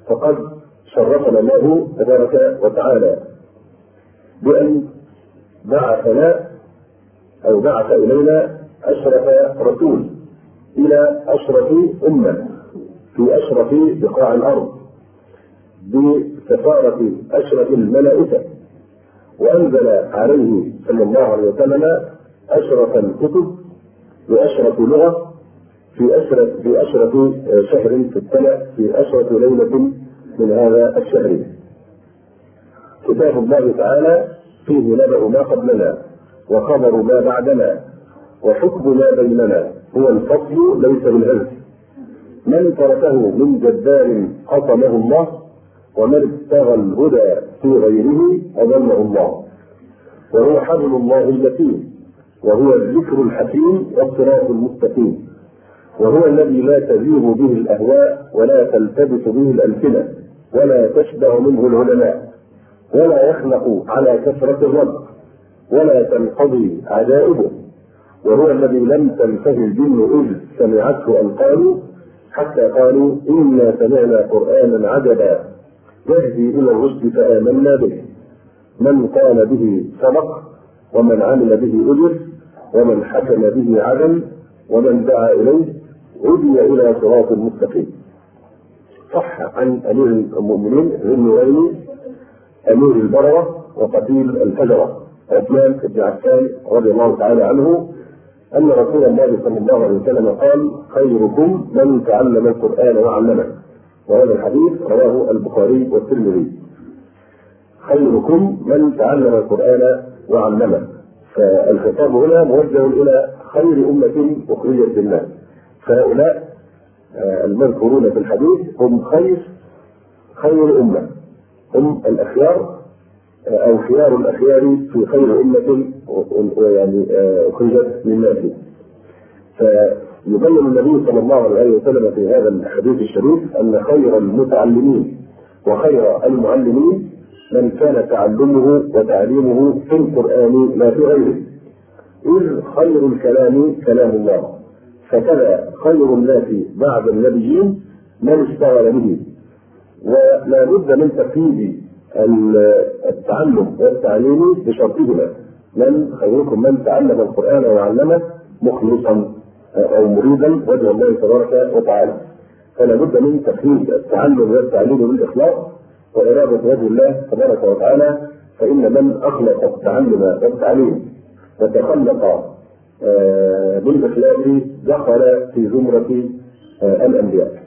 فقد شرفنا الله تبارك وتعالى بأن بعثنا أو بعث إلينا أشرف رسول إلى أشرف أمة في أشرف بقاع الأرض بسفارة أشرف الملائكة، وأنزل عليه صلى الله عليه وسلم أشرف الكتب بأشرف لغة في أشرف شهر في السنة في أشرف ليلة من هذا الشهر. كتاب الله تعالى فيه نبأ ما قبلنا وخبر ما بعدنا وحكم ما بيننا، هو الفصل ليس بالهزل. من تركه من جبار قصمه الله، ومن ابتغى الهدى في غيره أضله الله. وهو حبل الله المتين، وهو الذكر الحكيم والصراط المستقيم، وهو الذي لا تزيغ به الأهواء ولا تلتبس به الألسنة ولا تشبع منه العلماء، ولا يخلق على كثرة الرد ولا تنقضي عجائبه. وهو الذي لم تنتهي الجن إذ سمعته أن قالوا حتى قالوا إنا سمعنا قرآنا عجبا يهدي إلى الرشد فآمنا به. من قال به صدق، ومن عمل به أجر، ومن حكم به عدل، ومن دعا إليه هدي إلى صراط مستقيم. صح عن أمير المؤمنين ذي النورين أمير البررة وقتيل الفجرة عثمان بن عفان رضي الله تعالى عنه أن رسول الله صلى الله عليه وسلم قال: خيركم من تعلم القرآن وعلمه. وهذا الحديث رواه البخاري والترمذي. خيركم من تعلم القرآن وعلمه. فالخطاب هنا موجه إلى خير أمة أخرجت للناس. فهؤلاء المذكورون في الحديث هم خير أمة، هم الأخيار أو خيار الأخيار في خير أمة يعني أخرجت للناس. فيبين النبي صلى الله عليه وسلم في هذا الحديث الشريف أن خير المتعلمين وخير المعلمين من كان تعلمه وتعليمه في القرآن لا في غيره، إذ خير الكلام كلام الله، فكذا خير الناس بعد النبيين من اشتغل به. ولا بد من تقييد التعلم والتعليم بشرطهما: من خيركم من تعلم القرآن وعلمه مخلصا أو مريدا وجه الله تبارك وتعالى. فلا بد من تقييد التعلم والتعليم بالإخلاص وإرادة وجه الله تبارك وتعالى، فإن من أخلص التعلم والتعليم وتخلق بالإخلاص دخل في زمرة الأنبياء.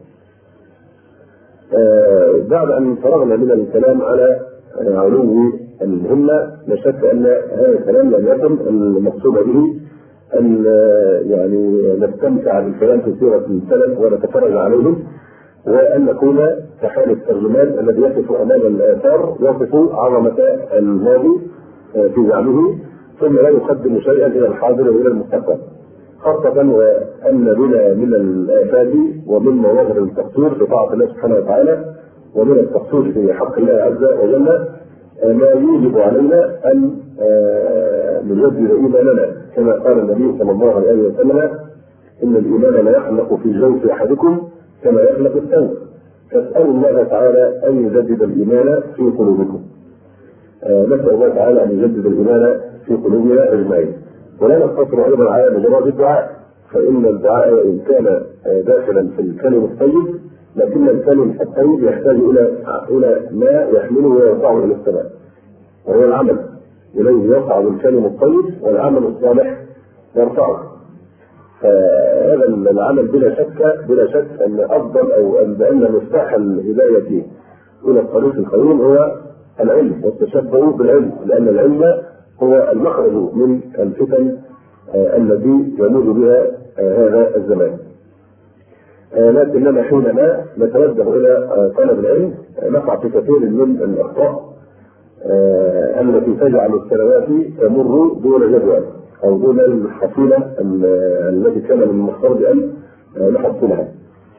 بعد أن فرغنا من الكلام على علو الهمة، لا شك أن هذا الكلام لم يكن المقصود به أن يعني نستمتع بالكلام في سيرة السلف ونتفرج عليهم، وأن نكون كحال الترجمان الذي يقف أمام الآثار يصف عظمة الماضي في زعمه ثم لا يقدم شيئا إلى الحاضر وإلى المستقبل، خاصة وأن بنا من الآفات ومن مظاهر التقصير في طاعة الله سبحانه وتعالى ومن التقصير في حق الله عز وجل ما يوجب علينا أن نجدد إيماننا، كما قال النبي صلى الله عليه وسلم: إن الإيمان لا يخلق في جوف أحدكم كما يخلق الثوب، فاسألوا الله تعالى أن يجدد الإيمان في قلوبكم. نسأل الله تعالى أن يجدد الإيمان في قلوبنا أجمعين. ولا نقتصر أيضا على مجرد الدعاء، فإن الدعاء وإن كان داخلا في الكلم الطيب، لكن الكلم الطيب يحتاج إلى ما يحمله ويرفعه إلى السماء، وهو العمل. إليه يصعد الكلم الطيب والعمل الصالح يرفعه. فهذا العمل بلا شك أن أفضل أو أن مفتاح الهداية إلى الطريق القويم هو العلم والتشبه بالعلم، لأن العلم هو المخرج من الفتن التي يمر بها هذا الزمان. لكننا حينما نتوجه إلى طلب العلم نقع في كثير من الأخطاء التي تجعل السنوات تمر دون جدوى أو دون الحصيلة التي كان من المفترض أن نحصلها.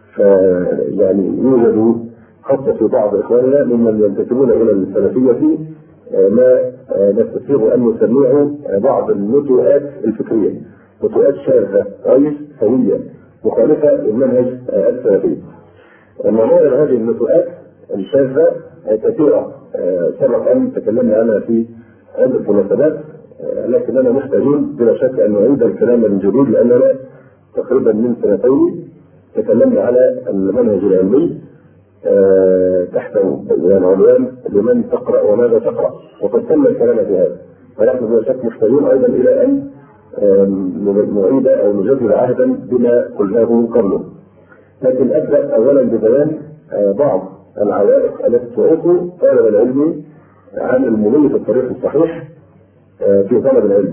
فيعني يوجد خاصة في بعض إخواننا ممن ينتسبون إلى السلفية ما نستطيع أن نسميه بعض النتوءات الفكرية، نتوءات شاذة غير سوية مخالفة للمنهج السلفي. ومعنى هذه النتوءات الشاذة كثيرة سبق أن تكلمنا عنها في عدة مناسبات، لكننا محتاجون بلا شك أن نعيد الكلام من جديد، لأننا تقريبا من سنتين تكلمنا على المنهج العلمي تحت عنوان لمن تقرأ وماذا تقرأ، وقد تم الكلام في هذا، ونحن بلا شك محتاجون أيضا إلى أن نعيد أو نجدد عهدا بما قلناه قبله. لكن أبدأ أولا ببيان بعض العوائق التي تعوق طالب العلم عن المضي في الطريق الصحيح في طلب العلم.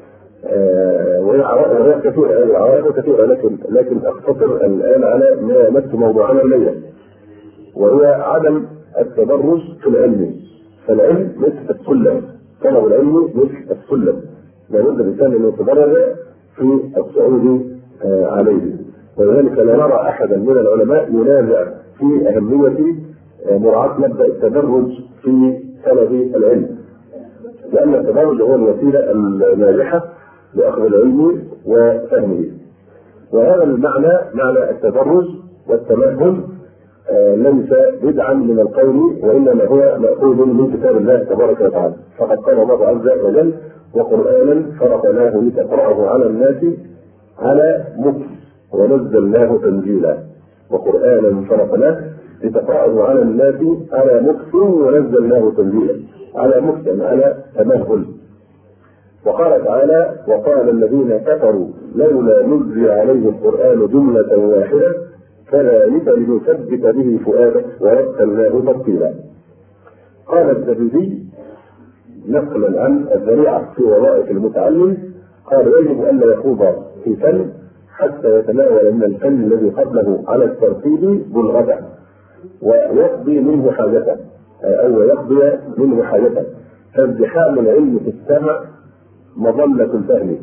وهي كثيرة، عوائق كثيرة، لكن أختصر الآن على ما يمس موضوعنا الليلة، وهو عدم التدرج في العلم. فالعلم مثل السلم، طلب العلم مثل السلم، لابد الإنسان أن يتدرج في الصعود عليه. ولذلك لا نرى أحدا من العلماء ينازع في أهمية مراعاة مبدأ التدرج في طلب العلم، لأن التدرج هو الوسيلة الناجحة لأخذ العلم وفهمه. وهذا المعنى، معنى التدرج والتمهل، ليس بدعا من القول، وإنما هو مأخوذ من كتاب الله تبارك وتعالى. فقد قال الله عز وجل: وقرآنا فرقناه لتقرأه على الناس على مكث ونزلناه تنزيلا. وقرآنا فرقناه لتقرأه على الناس على مكث ونزلناه تنزيلا، على مكث على تمهل. وقال تعالى: وقال الذين كفروا لولا نزل عليه القرآن جملة واحدة كذلك لنثبت به فؤادك ورتلناه ترتيلا. قال الزبيدي نقلا عن الذريعة في وظائف المتعلم، قال: يجب أن لا يخوض في فن حتى يتناول من الفن الذي قبله على الترتيب بلغته ويقضي منه حاجته، أو يقضي منه حاجته. فازدحام العلم في السمع مظلة الفهم.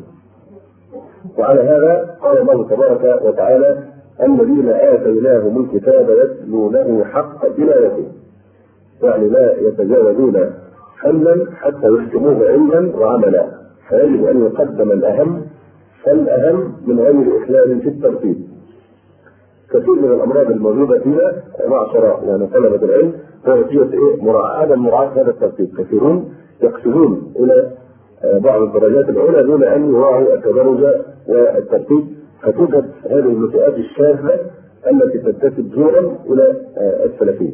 وعلى هذا قال الله تبارك وتعالى: الذين آتيناهم الكتاب يتلونه حق تلاوته، يعني لا يتجاوزون فنا حتى يحكموه علما وعملا. فيجب أن يقدم الأهم فالأهم من غير إخلال في الترتيب. كثير من الأمراض الموجودة فينا معشر يعني طلبة العلم هو نتيجة مراعاة هذا الترتيب. كثيرون يقصدون إلى بعض الدرجات العلى دون أن يراعوا التدرج والترتيب، فتوجد هذه النتوءات الشاذة التي تنتسب زورا إلى السلفيين.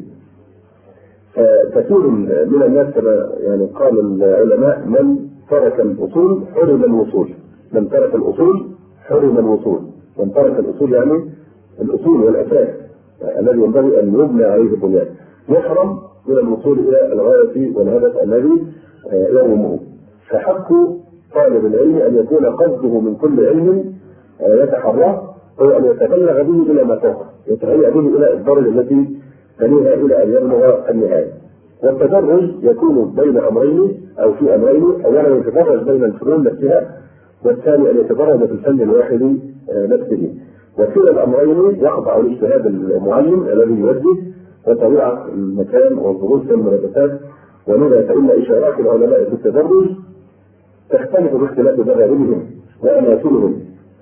كثير من الناس كما يعني قال العلماء: من ترك الأصول حرم الوصول. من ترك الأصول حرم الوصول. من ترك الأصول يعني الأصول والأساس الذي ينبغي أن يبنى عليه البنيان، يحرم من الوصول إلى الغاية والهدف الذي يرومه. فحق طالب العلم أن يكون قصده من كل علم يتحراه هو أن يتبلغ به إلى ما فوق، يتهيأ به إلى الدرجة التي تليها إلى أن يبلغ النهاية. والتدرج يكون بين أمرين أو في أمرين: أولا يتدرج بين الفنون نفسها، والثاني أن يتدرج في الفن الواحد نفسه. وكلا الأمرين يخضع لاجتهاد المعلم الذي يوجه وطبيعة المكان والظروف والمناسبات. ولذا فإن إشارات العلماء في التدرج تختلف باختلاف مذاهبهم وأماكنهم،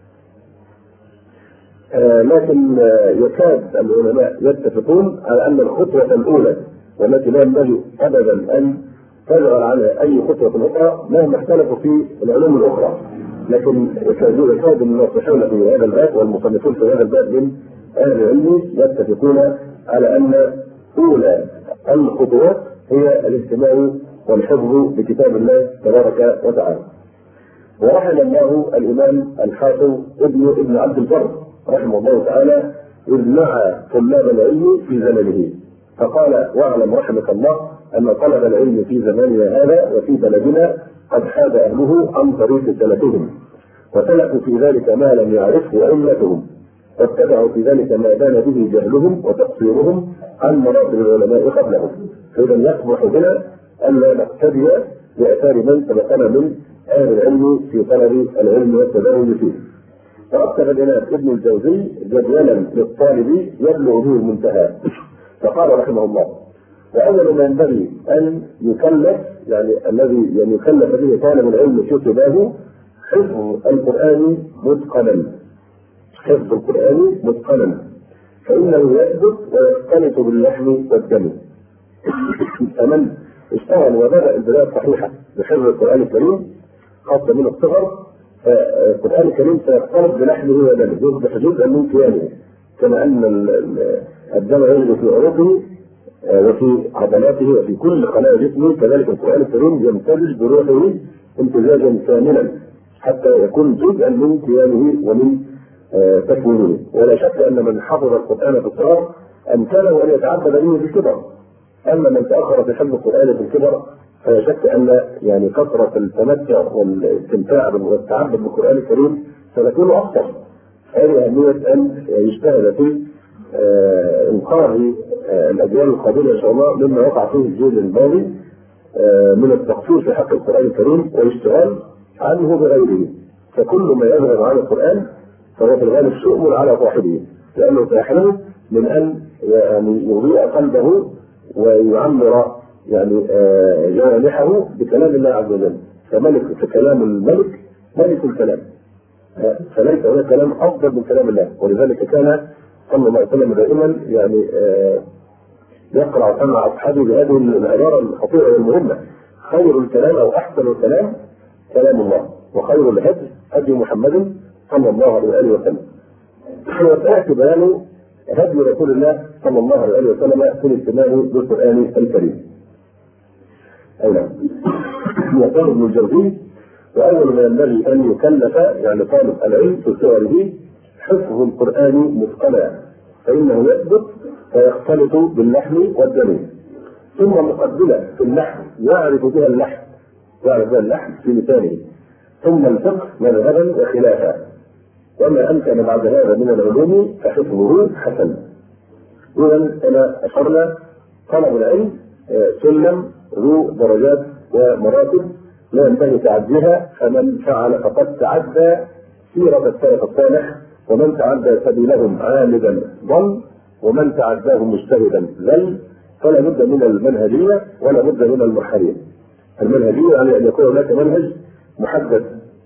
لكن يكاد العلماء يتفقون على أن الخطوة الأولى والتي لا ينبغي أبدا أن تجعل على أي خطوة أخرى مهما اختلفوا في العلوم الأخرى، لكن يكاد الناصحون في هذا الباب والمصنفون في هذا الباب من أهل العلم يتفقون على أن أولى الخطوات هي الاهتمام والحفظ بكتاب الله تبارك وتعالى. ورحم الله الإمام الحافظ ابن عبد البر رحمه الله تعالى إذ نعى طلاب العلم في زمنه فقال: واعلم رحمك الله أن طلب العلم في زماننا هذا وفي بلدنا قد حاد أهله عن طريق سلفهم، وسلكوا في ذلك ما لم يعرفه أمتهم، واتبعوا في ذلك ما بان به جهلهم وتقصيرهم عن مراتب العلماء قبلهم. فإذا يصبح بنا ألا نقتدي بآثار من سبقنا من أهل العلم في طلب العلم والتدرج فيه. فرتب الإمام ابن الجوزي جدولا للطالب يبلغ به المنتهى، فقال رحمه الله: وأول ما ينبغي أن يكلف، يعني الذي يكلف به طالب العلم في اتباعه، حفظ القرآن متقنا. حفظ القرآن متقنا. فإنه يثبت ويختلط باللحم والدم. فمن اشتغل وبدأ البداية الصحيحة بحفظ القرآن الكريم خاصة من الصغر، فالقرآن الكريم سيختلط بلحمه ودمه، يصبح جزءا من كيانه، كما أن الدم يجري في عروقه وفي عضلاته وفي كل خلايا جسمه، كذلك القرآن الكريم يمتزج بروحه امتزاجا كاملا حتى يكون جزءا من كيانه ومن تكوينه. ولا شك أن من حفظ القرآن في الصغر أمكنه أن يتعبد به في الكبر، أما من تأخر في حفظ القرآن في الكبر فلا شك أن يعني كثرة التمتع والاستمتاع والتعبد بالقرآن الكريم ستكون أكثر. هذه أهمية أن يجتهد في إنقاذ الأجيال القادمة إن شاء الله مما وقع فيه الجيل الماضي من التقصير في حق القرآن الكريم والاشتغال عنه بغيره. فكل ما يذهب عن القرآن فهو في الغالب شؤم على صاحبه، لأنه سيحرمه من أن يعني يضيء قلبه ويعمر يعني جوانحه بكلام الله عز وجل. فكلام الملك ملك الكلام، فليس هناك كلام أفضل من كلام الله. ولذلك كان صلى الله عليه وسلم دائما يعني يقرأ سمع أصحابه بهذه العبارة الخطيرة والمهمة: خير الكلام أو أحسن الكلام كلام الله، وخير الهدي هدي محمد صلى الله عليه وسلم. وسيأتي بيان هدي رسول الله صلى الله عليه وسلم في الاهتمام بالقرآن الكريم. أيضا يقول ابن الجوزي: وأول ما ينبغي أن يكلف يعني طالب العلم في صغره حفظ القرآن متقنا، فإنه يثبت فيختلط باللحم والدم. ثم مقبلة في اللحم يعرف بها اللحم في لسانه، ثم الفقه مذهبا وخلافا، وما أمكن بعد هذا من العلوم فحفظه حسن. إذن كما أشرنا طلب العلم سلم ذو درجات ومراتب لا ينبغي تعديها، فمن فعل فقد تعدى سيرة السلف الصالح، ومن تعدى سبيلهم عامدا ضل، ومن تعداهم مجتهدا ذل. فلا بد من المنهجية ولا بد من المرحلية. المنهجية يعني أن يكون هناك منهج محدد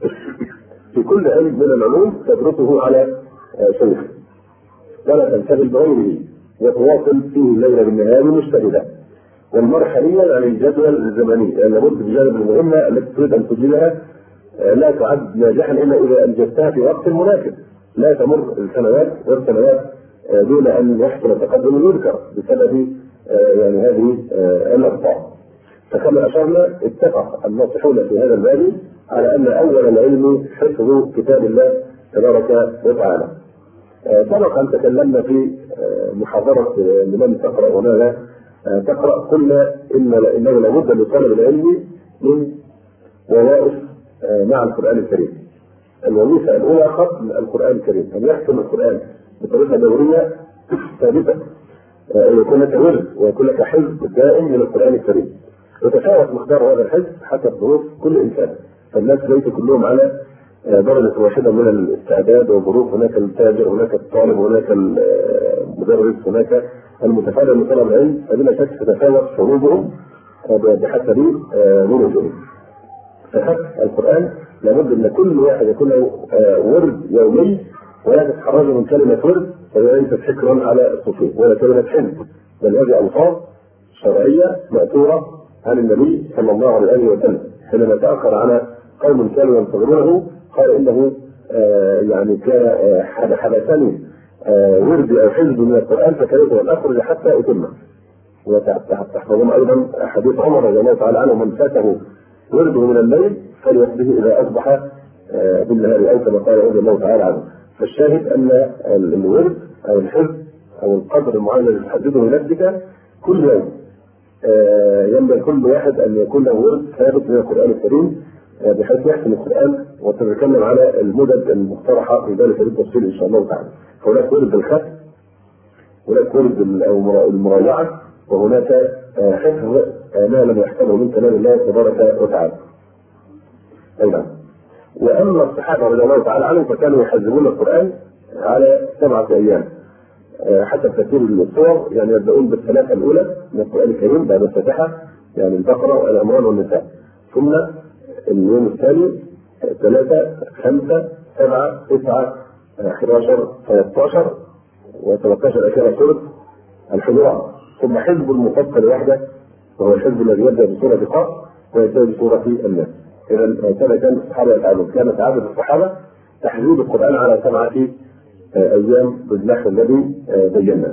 في كل علم من العلوم تدرسه على شيخ ولا تنشغل بغيره وتواصل فيه الليل بالنهار مجتهدا. والمرحلية يعني الجدول الزمني، يعني لابد بجانب المهمة التي تريد أن تجيبها لا تعد ناجحا إلا إذا أنجزتها في وقت مناسب، لا تمر السنوات والسنوات دون أن يحصل تقدم يذكر بسبب يعني هذه الأخطاء. فكما أشرنا اتفق الناصحون في هذا الباب على أن أول العلم حفظ كتاب الله تبارك وتعالى. سبق أن تكلمنا في محاضرة لمن تقرأ وماذا تقرأ، قلنا إنه لابد لطالب العلم من وظائف مع القرآن الكريم. الوظيفة الأولى ختم القرآن الكريم، أن يختم القرآن بطريقة دورية ثابتة، يكون لك ورد ويكون لك حفظ دائم من القرآن الكريم. يتفاوت مقدار هذا الحفظ حسب ظروف كل إنسان، فالناس ليس كلهم على درجة واحدة من الاستعداد والظروف. هناك التاجر، هناك الطالب، هناك المدرس، هناك المتفاعل من طلب العلم، فبلا شك تتفاوت شروطهم بحسب ظروفهم. فحفظ القرآن لابد ان كل واحد يكون له ورد يومي، ولا تتحرج من كلمة ورد فهي ليست حكرا على الصوفية ولا كلمة حفظ، بل هذه ألفاظ شرعية مأثورة عن النبي صلى الله عليه وسلم. حينما تأخر على قوم كانوا ينتظرونه قال إنه يعني كان حدثني ورد أو حفظ من القرآن فكرهت أن أخرج حتى أتمه. وتحفظون أيضا حديث عمر رضي الله تعالى عنه: من فاته ورده من الليل فليصبه إذا أصبح بالنهار، أو كما قال رضي الله تعالى عنه. فالشاهد أن الورد أو الحفظ أو القدر المعين الذي تحدده لنفسك كل يوم ينبغي كل واحد أن يكون له ورد ثابت من القرآن الكريم بحيث يحسن القرآن. وتتكلم على المدد المقترحة في ذلك بالتفصيل إن شاء الله تعالى. هناك ورد الختم، هناك ورد المراجعة، وهناك حفظ ما لم يحفظه من كلام الله تبارك وتعالى. أيضا وأما الصحابة رضي الله تعالى عنهم فكانوا يحزمون القرآن على 7 أيام حسب ترتيب الصور، يعني يبدأون بالثلاثة الأولى من القرآن الكريم بعد الفاتحة، يعني البقرة والآل عمران والنساء، ثم اليوم الثاني 3 5 7 9 11 13 و13 الأخيرة سورة الحجرات، ثم حزب المفصل وحده وهو الحزب الذي يبدأ بسورة قاف وينتهي بسورة الناس. إذا كان الصحابة يفعلون، كانت عادة الصحابة تحديد القرآن على 7 أيام بالنحو الذي بيناه.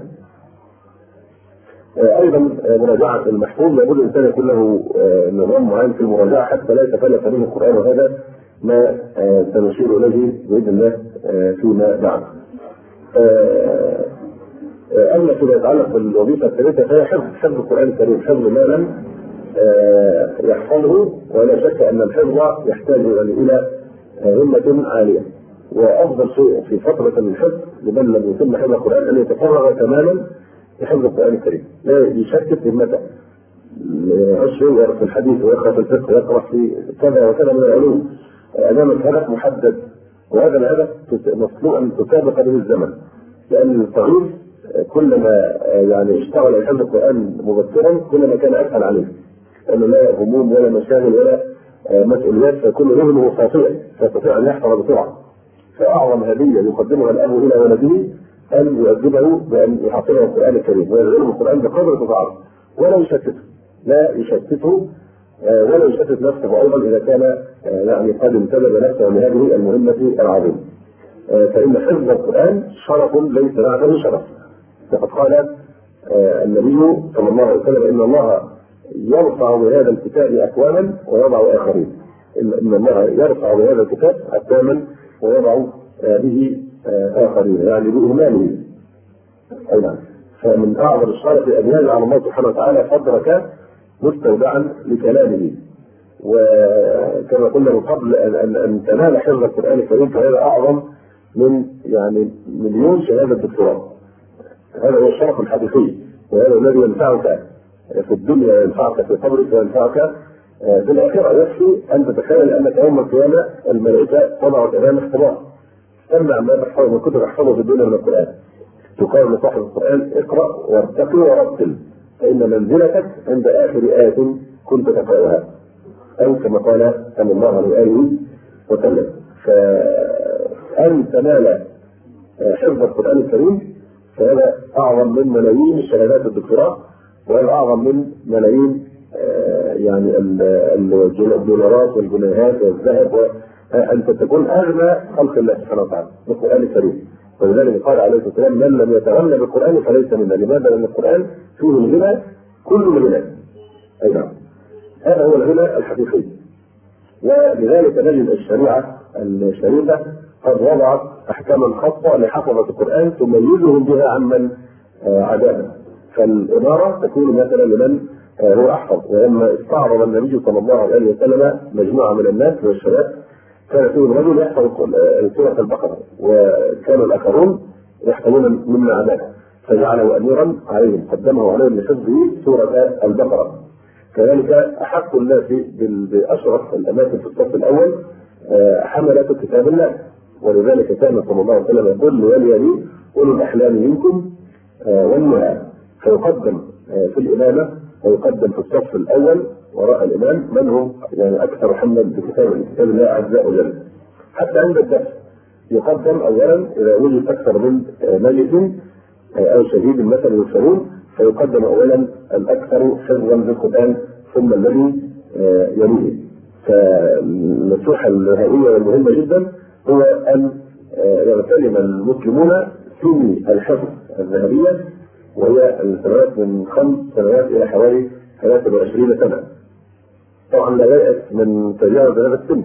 أيضا مراجعة المحفوظ، لابد الإنسان يكون له نظام معين في المراجعة حتى لا يتخلف به القرآن، وهذا ما سنشير إليه بإذن الله فيما بعد. أما فيما يتعلق بالوظيفة الثالثة فهي حفظ القرآن الكريم، حفظ ما لم يحفظه، ولا شك أن الحفظ يحتاج إلى همة عالية. وأفضل شيء في فترة الحفظ لمن لم يتم حفظ القرآن أن يتفرغ تماما لحفظ القرآن الكريم، لا يشتت همته، يقرأ في الحديث ويقرأ في الفقه ويقرأ في كذا وكذا من العلوم أمامك هدف محدد، وهذا الهدف مطلوب أن تسابق به الزمن، لأن الصغير كلما اشتغل على حفظ القرآن مبكرا كلما كان أسهل عليه، لأنه لا هموم ولا مشاغل ولا مسؤوليات، فكل ذهنه خاطئ فيستطيع أن يحفظ بسرعة. فأعظم هدية يقدمها الأب إلى ولده أن يؤدبه بأن يحفظه القرآن الكريم ويعلمه القرآن بقدر استطاعته، ولا يشتته ولا يشتت نفسه أيضا إذا كان قد انتدب نفسه لهذه المهمة العظيمة. فإن حفظ القرآن شرف ليس بعده شرف، وقد قال النبي صلى الله عليه وسلم إن الله يرفع بهذا الكتاب أكواما ويضع آخرين. إن الله يرفع بهذا الكتاب أكواما ويضع به آخرين، بإهماله. أيضا فمن أعظم الشرف أن يجعل الله سبحانه وتعالى قدرك مستودعا لكلامه. وكما قلنا من قبل أن تنال حفظ القرآن الكريم فهذا أعظم من مليون شهادة دكتوراه. هذا هو الشرف الحقيقي، وهذا الذي ينفعك في الدنيا وينفعك في قبرك وينفعك في الآخرة. يكفي أن تتخيل أنك يوم القيامة الملائكة وضعت أمام اختبار، تمنع ما تحفظه من كتب تحفظه في الدنيا من القرآن، تقال لصاحب القرآن اقرأ وارتقي ورتل فإن منزلتك عند آخر آية كنت تقرأها، أو كما قال صلى الله عليه وسلم. فأن تنال حفظ القرآن الكريم فهذا أعظم من ملايين الشهادات الدكتوراه، وهذا أعظم من ملايين الدولارات والجنيهات والذهب، وأنت تكون أغنى خلق الله سبحانه وتعالى بالقرآن الكريم. ولذلك قال عليه الصلاة والسلام من لم يتغنى بالقرآن فليس منا. لماذا؟ لأن القرآن فيه الغنى كل الغنى. أي نعم، هذا هو الغنى الحقيقي. ولذلك نجد الشريعة الشريفة قد وضعت أحكاما خاصة لحفظة القرآن تميزهم بها عمن عداها. فالإمارة تكون مثلا لمن هو أحفظ. ولما استعرض النبي صلى الله عليه وسلم مجموعة من الناس والشباب كان فيهم رجل يحفظ سورة البقرة، وكان الآخرون يحفظون من عداها، فجعله أميرا عليهم، قدمه عليهم لحفظه سورة البقرة. كذلك أحق الناس بأشرف الأماكن في الصف الأول حملة كتاب الله، ولذلك كان صلى الله عليه وسلم يقول وليلي أولو الأحلام منكم والنهى، فيقدم في الإمامة ويقدم في الصف الأول وراء الإمام من هم أكثر حملا بكتاب الله عز وجل. حتى عند الدرس يقدم أولا إذا وجد أكثر من مجلس أو شهيد مثلا يسألون، فيقدم أولا الأكثر حفظا للقرآن ثم الذي يليه. فالنصيحة النهائية والمهمة جدا هو أن يغتنم المسلمون في الحفظ الذهبية، وهي السنوات من 5 سنوات إلى حوالي 23 سنة. طبعا لا يأس من تجاوز هذا السن،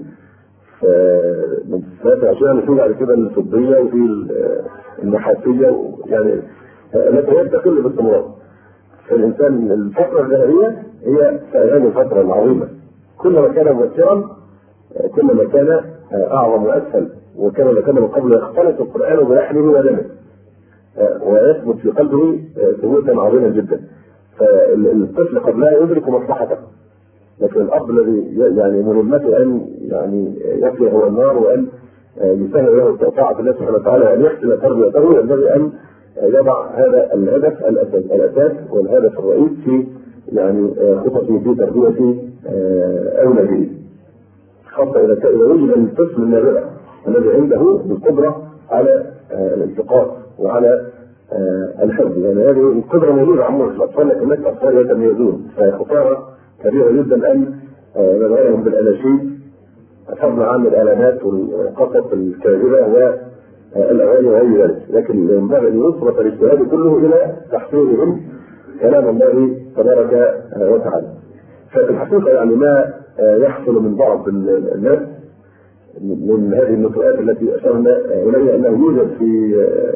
من 23 في بعد كده الطبية وفي النحاسية، التي هي تقل باستمرار. فالإنسان الفترة الذهبية هي هذه الفترة العظيمة، كلما كان مؤثرا كلما كان أعظم وأسهل، وكما كان من قبل يختلط القرآن بلحمه ودمه ويثبت في قلبه ثبوتا عظيما جدا. فالطفل قد لا يدرك مصلحته، لكن الأب الذي مهمته أن يقي هو النار وأن يسهل له طاعة الله سبحانه وتعالى وأن يحسن تربيته، ينبغي أن يضع هذا الهدف الأساس والهدف الرئيس في خططه في تربية أولاده، خاصة إذا وجد الطفل النابغة الذي عنده القدرة على الالتقاط وعلى الحفظ. يعني هذه القدره موجوده عموما في الاطفال، لكن هناك اطفال يتميزون، فخساره كبيره جدا ان نغيرهم بالاناشيد فضلا عن الاعلانات والقصص الكاذبه والاغاني وغير ذلك، لكن ينبغي ان يصرف الاجتهاد كله الى تحصيلهم كلام الله تبارك وتعالى. ففي الحقيقه يعني ما يحصل من بعض الناس من هذه النطقات التي اشرنا اليها انه يوجد في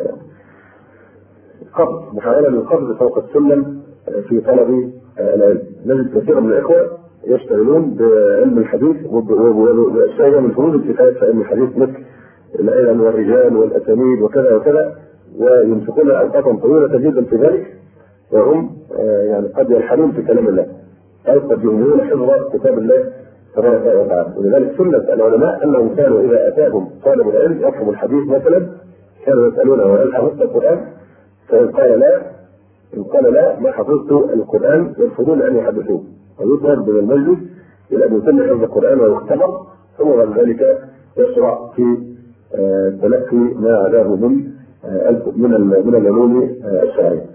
قبض محاوله للقبض فوق السلم في طلب العلم. نجد كثيرا من الاخوه يشتغلون بعلم الحديث وباشياء من فروض الكفايه في علم الحديث مثل العلم والرجال والاسانيد وكذا وكذا، وينفقون اوقاتا طويله جدا في ذلك، وهم يعني قد يلحنون في كلام الله او قد يهملون حفظ كتاب الله تبارك وتعالى. ولذلك سنه العلماء انهم كانوا اذا اتاهم طالب العلم يفهم الحديث مثلا كانوا يسالونه هل حفظت القران؟ فان قال لا ما حفظت القران يرفضون ان يحدثوه، ويطلب من المجلس الى ان يتم حفظ القران ويختبر، ثم بعد ذلك يشرع في تلقي ما عداه من العلوم الشرعيه.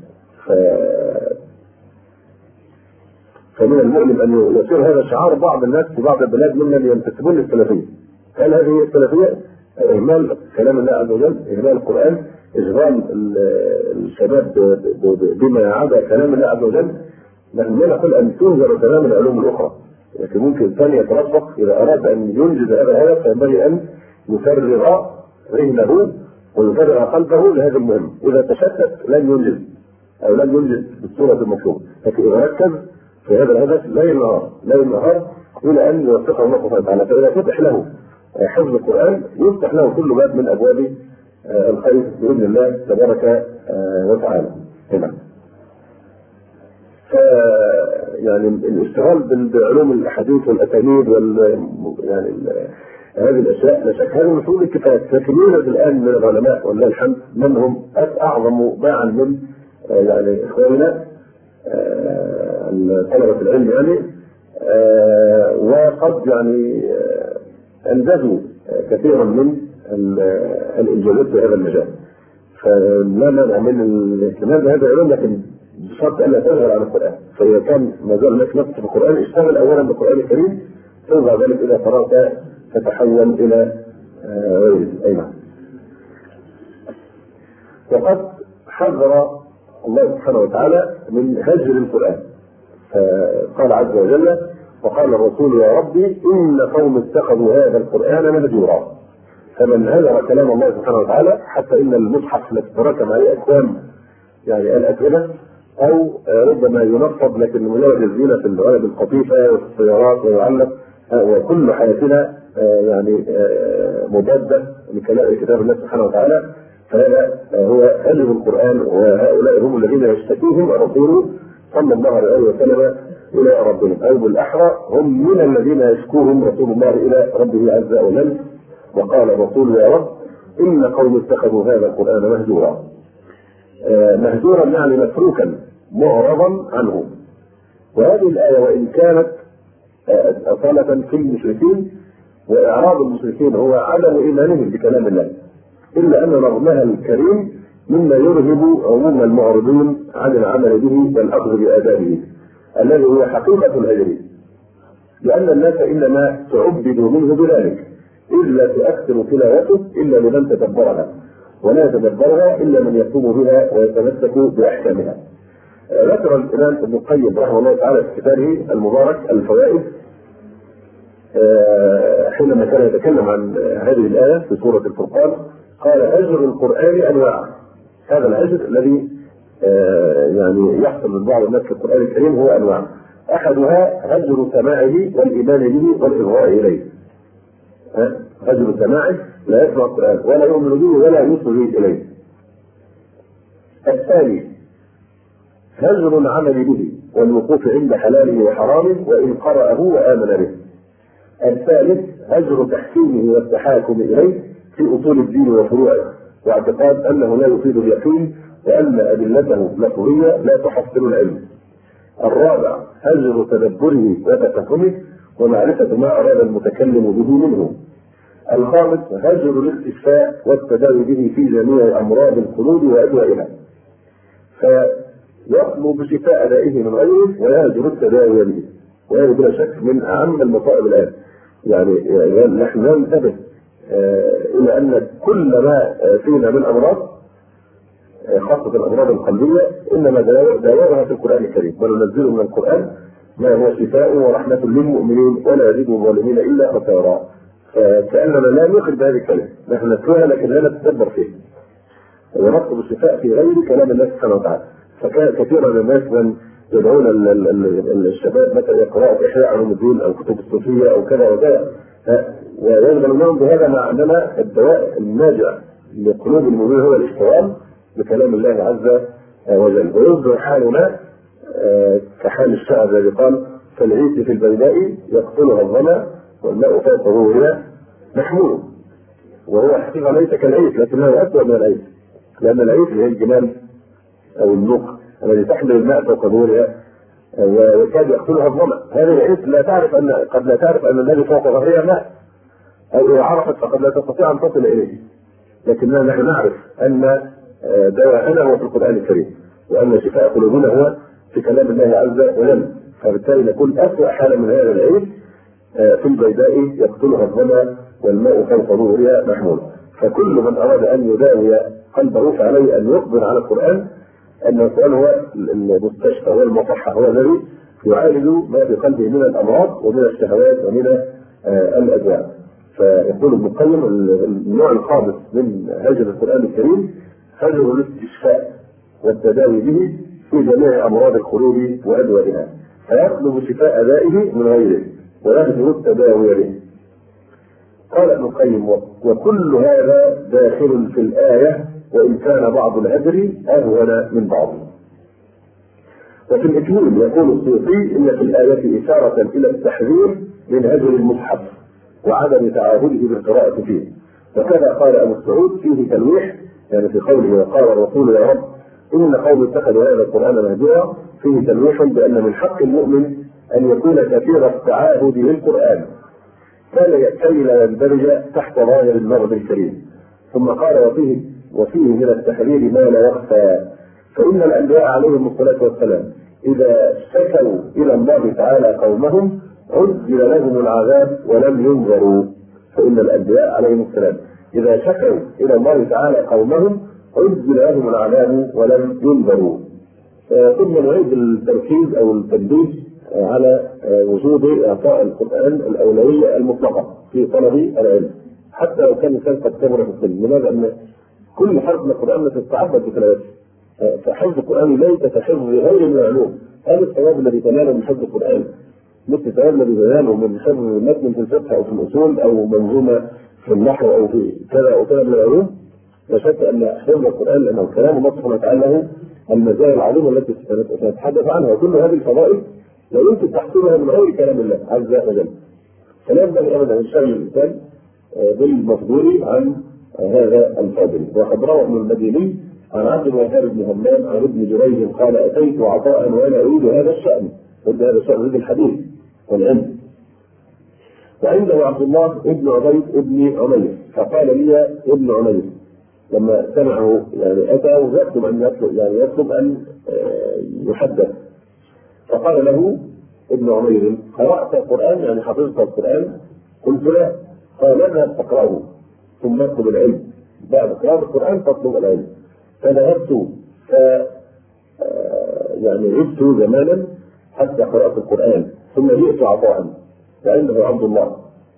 فمن المؤلم ان يصير هذا شعار بعض الناس في بعض البلاد ممن ينتسبون للسلفيه. هل هذه السلفيه؟ اهمال كلام الله عز وجل، اهمال القران، اشغال الشباب بما عدا كلام الله عز وجل. نحن لا نقول ان تنزل تمام العلوم الاخرى، لكن ممكن الانسان يترفق اذا اراد ان ينجز هذا فينبغي ان يفرغ ذهنه ويفرغ قلبه لهذا المهم. اذا تشتت لن ينجز او لن ينجز بالصوره المطلوبه، لكن اذا ركز في هذا الهدف ليل نهار الى ان يوفقه الله سبحانه وتعالى. فاذا فتح له حفظ القران يفتح له كل باب من ابواب الخير باذن الله تبارك وتعالى. هنا يعني الاشتغال بعلوم الاحاديث والاسانيد يعني هذه الاشياء لا شك هذا المفروض الكفايه، لكن يوجد الان من العلماء ولله الحمد من هم اعظم باعا من يعني اخواننا طلبه العلم يعني، وقد يعني انجزوا كثيرا من الانجازات في هذا المجال. فلا مانع من الاهتمام بهذا العلم، لكن بشرط الا تشغل عن القران. فاذا كان ما زال لك نفس في القران اشتغل اولا بالقران الكريم، ثم بعد ذلك اذا فرغت تتحول الى غيره. اي نعم. وقد حذر الله سبحانه وتعالى من هجر القران، قال عز وجل وقال الرسول يا ربي ان قوم اتخذوا هذا القران مهجورا. فمن هجر كلام الله سبحانه وتعالى حتى ان المصحف الذي تراكم عليه اكوام يعني الاسئله او ربما ينصب لكن مجرد الزينه في الغالب القطيفه والسيارات ويعلق، وكل حياتنا يعني مضاده لكتاب الله سبحانه وتعالى. فهذا هو هجر القران، وهؤلاء هم الذين يشتكيهم الرسول صلى الله عليه وسلم الى ربهم، او بالاحرى هم من الذين يشكوهم رسول الله الى ربه عز وجل. وقال الرسول يا رب ان قوم اتخذوا هذا القران مهجورا. مهجورا يعني متروكا معرضا عنه. وهذه الايه وان كانت اصاله في المشركين واعراض المشركين هو عدم ايمانهم بكلام الله، الا ان نظمها الكريم مما يرهب عموم المعرضين عن العمل به والاخذ بادابه الذي هو حقيقه الهجر، لان الناس انما تعبدوا منه بذلك اذ لا تؤثر تلاوته الا لمن تدبرها، ولا يتدبرها الا من يقوم بها ويتمسك باحكامها. ذكر الامام ابن القيم رحمه الله تعالى في كتابه المبارك الفوائد حينما كان يتكلم عن هذه الايه في سوره الفرقان قال هجر القران انواع. هذا الهجر الذي يعني يحصل من بعض الناس في القران الكريم هو انواع. احدها هجر سماعه والايمان به والاغواء اليه. هجر سماعه لا يسمع القران ولا يؤمن به ولا يصغي اليه. الثاني هجر العمل به والوقوف عند حلاله وحرامه وان قرأه وآمن به. الثالث هجر تحكيمه والتحاكم اليه في اصول الدين وفروعه، واعتقاد انه لا يفيد اليقين وان ادلته لفظيه لا تحصل العلم. الرابع هجر تدبره وتفهمه ومعرفه ما اراد المتكلم به منه. الخامس هجر الاستشفاء والتداوي به في جميع امراض القلوب وادوائها. فيطلب شفاء دائه من غيره ويهجر التداوي به، وهذا بلا شك من اعم المصائب الان. يعني نحن لا ننتبه الى ان كل ما فينا من امراض خاصه الامراض القلبيه انما دواؤها في القران الكريم، وننزل من القران ما هو شفاء ورحمه للمؤمنين ولا يزيد الظالمين الا خسارا. فكاننا لا نؤخذ بهذه الكلمه، نحن نتلوها لكن لا نتدبر فيها، ونطلب الشفاء في غير كلام الله سبحانه وتعالى. فكان كثيرا من الناس من يدعون الشباب مثلا يقرأوا إحياء علوم الدين أو كتب الصوفية أو كذا وكذا، ويشغلونهم بهذا، مع أننا الدواء الناجع لقلوب المؤمنين هو الاشتغال بكلام الله عز وجل. ويصبح حالنا كحال الشعب الذي قال: كالعيش في البيداء يقتلها الظما والماء فوق ظهورها محمول. وهو حقيقة ليس كالعيش لكنه أسوأ من العيش، لأن العيش هي الجمال أو النوق الذي تحمل الماء فوق ظهورها ويكاد يقتلها الظما. هذه العيش قد لا تعرف أن الذي فوق ظهرها ماء، أو إذا عرفت فقد لا تستطيع أن تصل إليه، لكننا نحن نعرف أن دواءنا هو في القرآن الكريم، وأن شفاء قلوبنا هو في كلام الله عز وجل. فبالتالي نكون أسوأ حالة من هذا العيش في البيداء يقتلها الظما والماء فوق ظهورها محمول. فكل من أراد أن يداوي قلبه فعليه أن يقبل على القرآن، أن القرآن هو المستشفى والمصحة، هو الذي يعالج ما في قلبه من الأمراض ومن الشهوات ومن الأدواء. فيقول ابن القيم: النوع الخامس من هجر القرآن الكريم هجر الاستشفاء والتداوي به في جميع أمراض القلوب وأدوائها، فيطلب شفاء دائه من غيره ويهجر التداوي به. قال ابن القيم: وكل هذا داخل في الآية، وإن كان بعض الهجر أهون من بعض. وفي الإكمال يقول السيوطي: إن في الآية إشارة إلى التحذير من هجر المصحف وعدم تعاهده بالقراءة فيه. وكذا قال أبو السعود فيه تلويح، يعني في قوله: وقال الرسول يا رب إن قوم اتخذوا هذا القرآن مهجورا، فيه تلويح بأن من حق المؤمن أن يكون كثير التعاهد للقرآن كي لا يندرج تحت ظاهر اللفظ الكريم. ثم قال: وفيه من التحذير ما لا يخفى، فإن الأنبياء عليهم الصلاة والسلام إذا شكوا إلى الله تعالى قومهم عجل لهم العذاب ولم ينظروا. فإن الأنبياء عليهم السلام إذا شكوا إلى الله تعالى قومهم عجل لهم العذاب ولم ينظروا. ثم نعيد التركيز أو التنبيه على وجود إعطاء القرآن الأولوية المطلقة في طلب العلم، حتى لو كان الإنسان قد كبر في السن. لماذا؟ أن كل حرف من القرآن تتعبد بتلاوته، فحفظ القرآن ليس كحفظ غير من العلوم. هذا الثواب الذي تناله من حفظ القرآن مثل الثواب الذي تناله من حفظ متن في الفقه أو في الأصول أو منظومة في النحو أو في كذا أو كذا من العلوم. لا شك أن حفظ القرآن لأنه كلام الله سبحانه وتعالى له المزايا العظيمة التي سنتحدث عنها، وكل هذه الفضائل لا يمكن تحصيلها من غير كلام الله عز وجل. فلا ينبغي أبدا أن يشغل الإنسان بالمفضول عن هذا الفاضل. وقد روى ابن المديني عن عبد الوهاب بن همام عن ابن جريج قال: أتيت عطاء وأنا أريد هذا الشأن، قلت هذا الشأن يريد الحديث والعلم، وعنده عبد الله ابن عبيد ابن عمير، فقال لي ابن عمير لما سمعه يعني أتى ويطلب أن يطلب أن يحدث، فقال له ابن عمير: قرأت القرآن يعني حفظت القرآن؟ قلت لا. قال: ماذا تقرأه ثم اطلب العلم؟ بعد قراءة القرآن تطلب العلم. فذهبت يعني عدت زمانا حتى قرأت القرآن، ثم جئت عطاء فعنده عبد الله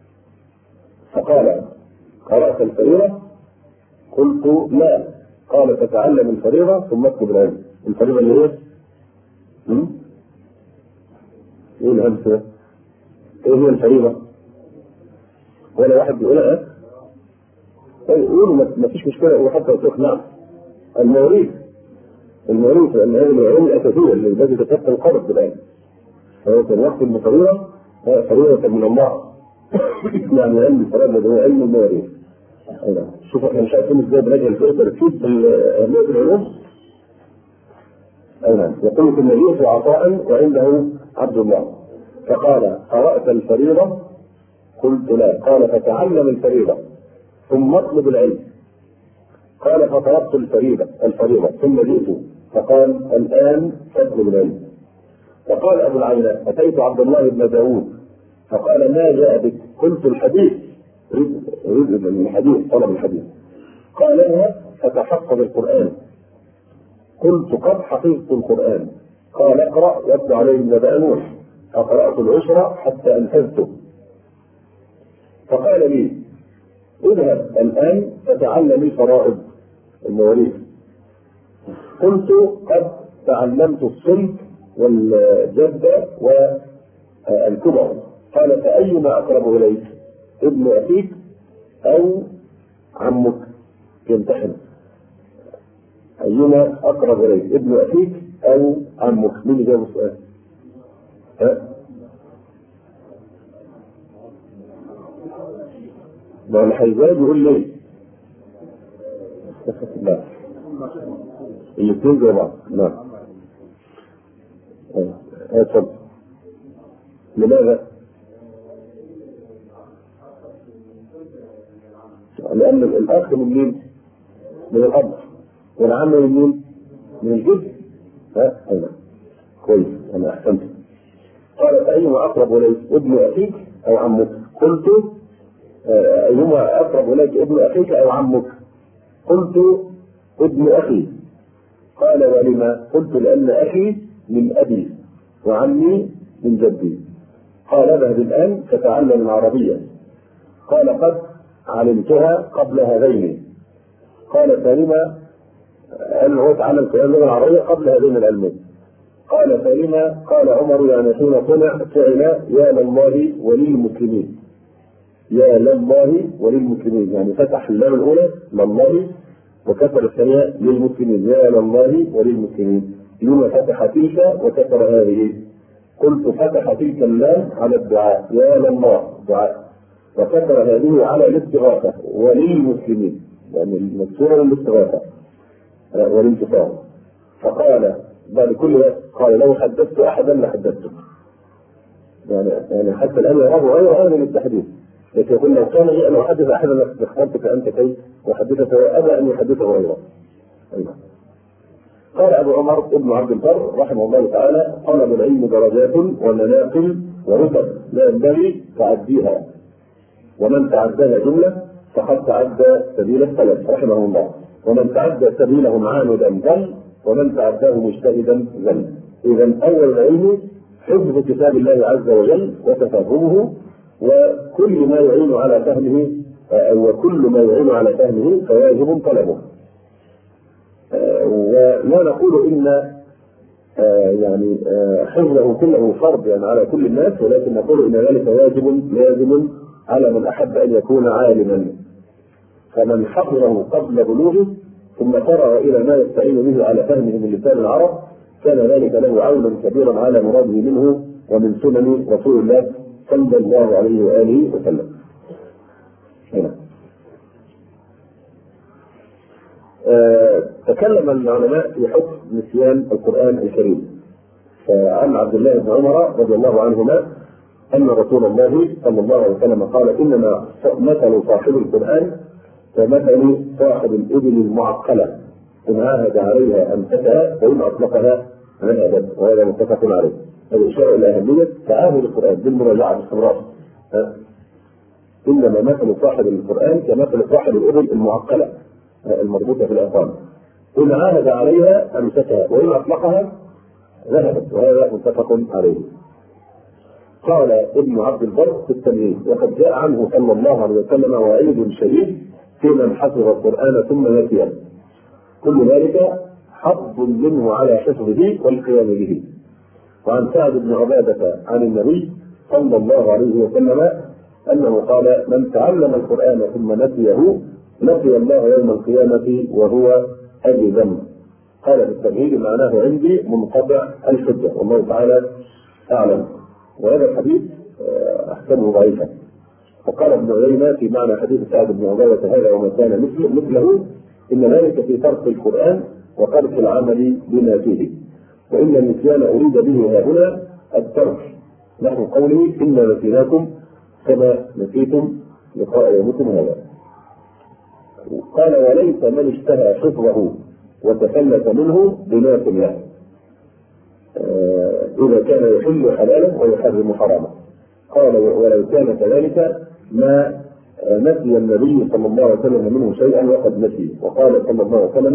فقال: قرأت الفريضة؟ قلت لا. قال: فتعلم الفريضة ثم اطلب العلم. الفريضة اللي هي ايه الهمسة؟ ايه هي الفريضة؟ ولا واحد بيقولها؟ يقولوا ما فيش مشكلة، وحتى تقنع المواريث لأن هذه العلوم الأساسية التي تتكفل القرض بالآن. فهو كان وقت الفريضة فريضة من الله يعني علم الفرائض الذي هو علم المواريث. شوف احنا مش عارفين ازاي بنجي الفريضة تركيز أهمية العلوم. يقول: النبي في عطاء وعنده عبد الله فقال: قرأت الفريضة؟ قلت لا. قال: فتعلم الفريضة ثم اطلب العلم. قال: فطلبت الفريضة ثم جئت فقال الآن فاطلب العلم. فقال أبو العينة أتيت عبد الله بن داود فقال ما جاء بك؟ قلت الحديث، رزق من الحديث، طلب الحديث. قال اذهب فتحفظ القرآن. قلت قد حفظت القرآن. قال اقرأ واتل عليهم نبأ نوح. فقرأت العشر حتى أنفذته. فقال لي اذهب الآن فتعلم فرائض المواريث. قلت قد تعلمت الصلب والجدة والكبر. قال فأيما أقرب إليك؟ ابن أخيك أو عمك؟ يمتحن أيما أقرب إليك، ابن أخيك أو عمك؟ مين يجاوب السؤال؟ ما الحيزان يقول لي لا الاثنين زي بعض. لا اتفضل. لماذا؟ لأن الأخ من مين؟ من الأب، والعم من مين؟ من الجد. أيوة كويس، أنا أحسنت. قال فأيما أقرب إليك ابن أخيك أو عمك؟ قلت أيما أقرب إليك ابن أخيك أو عمك؟ قلت ابن أخي. قال ولما؟ قلت لأن أخي من أبي وعمي من جدي. قال اذهب الآن فتعلم العربية. قال قد علمتها قبل هذين. قال فلما؟ قال هو تعلم كلام العربية قبل هذين العلمين. قال فلما؟ قال عمر يعني حين فعل يا لله وللمسلمين. يا لله وللمسلمين يعني فتح اللام الأولى لله وكسر الثانية للمسلمين. يا لله وللمسلمين. لما فتح تلك وكسر هذه؟ قلت فتح تلك اللام على الدعاء، يا لله دعاء، وكسر هذه على الاستغاثة وللمسلمين يعني المكسورة للاستغاثة والانتصار. فقال بعد كل وقت قال لو حدثت أحدا لحدثته. يعني حتى الآن يراه غير آمن للتحديث، لكن يقول لو كان لي أن أحدث أحدا لاخترتك أنت كي أحدثك وأبى أن يحدثه غيره. أيضا قال أبو عمر ابن عبد البر رحمه الله تعالى طلب العلم درجات ومناقل ورتب لا ينبغي تعديها، ومن تعداها جملة فقد تعدى سبيل السلف رحمه الله، ومن تعدى سبيلهم عامدا ضل، ومن تعداه مجتهدا ذل. إذا أول العلم حفظ كتاب الله عز وجل وتفهمه، وكل ما يعين على فهمه وكل ما يعين على فهمه فواجب طلبه. ولا نقول إن يعني حفظه كله فرض يعني على كل الناس، ولكن نقول إن ذلك واجب لازم على من أحب أن يكون عالما. فمن حفظه قبل بلوغه ثم فرغ إلى ما يستعين به على فهمه من لسان العرب كان ذلك له عونا كبيرا على مراده منه ومن سنن رسول الله صلى الله عليه وآله وسلم. هنا تكلم العلماء في حكم نسيان القرآن الكريم. فعن عبد الله بن عمر رضي الله عنهما أن رسول الله صلى الله عليه وسلم قال إنما مثل صاحب القرآن كمثل صاحب الإبل المعقلة إن عاهد عليها أمسكها وإن أطلقها ذهبت، وهذا متفق عليه. الإشارة إلى أهمية تعاهد القرآن بالمراجعة باستمرار. إنما مثل صاحب القرآن كمثل صاحب الإبل المعقلة المربوطة في الأطان إن عاهد عليها أمسكها وإن أطلقها ذهبت، وهذا متفق عليه. قال ابن عبد البر في التمهيد وقد جاء عنه صلى الله عليه وسلم وعيد شديد في من حفظ القرآن ثم نسيه، كل ذلك حظ منه على حفظه والقيام به. وعن سعد بن عبادة عن النبي صلى الله عليه وسلم أنه قال من تعلم القرآن ثم نسيه لقي الله يوم القيامة وهو أجذم. قال في التمهيد معناه عندي منقطع الحجة والله تعالى أعلم. وهذا الحديث أحسبه ضعيفا. وقال ابن عيينة في معنى حديث سعد بن عبادة هذا وما كان مثله إن ذلك في ترك القرآن وترك العمل بما فيه، وإن النسيان أريد به هنا الترك نحو قوله إنا نسيناكم كما نسيتم لقاء يومكم هذا. قال وليس من اشتهى حفظه وتفلت منه بناس له، إذا كان يحل حلالا ويحرم حراما. قال ولو كان كذلك ما نسي النبي صلى الله عليه وسلم منه شيئا وقد نسي. وقال صلى الله عليه وسلم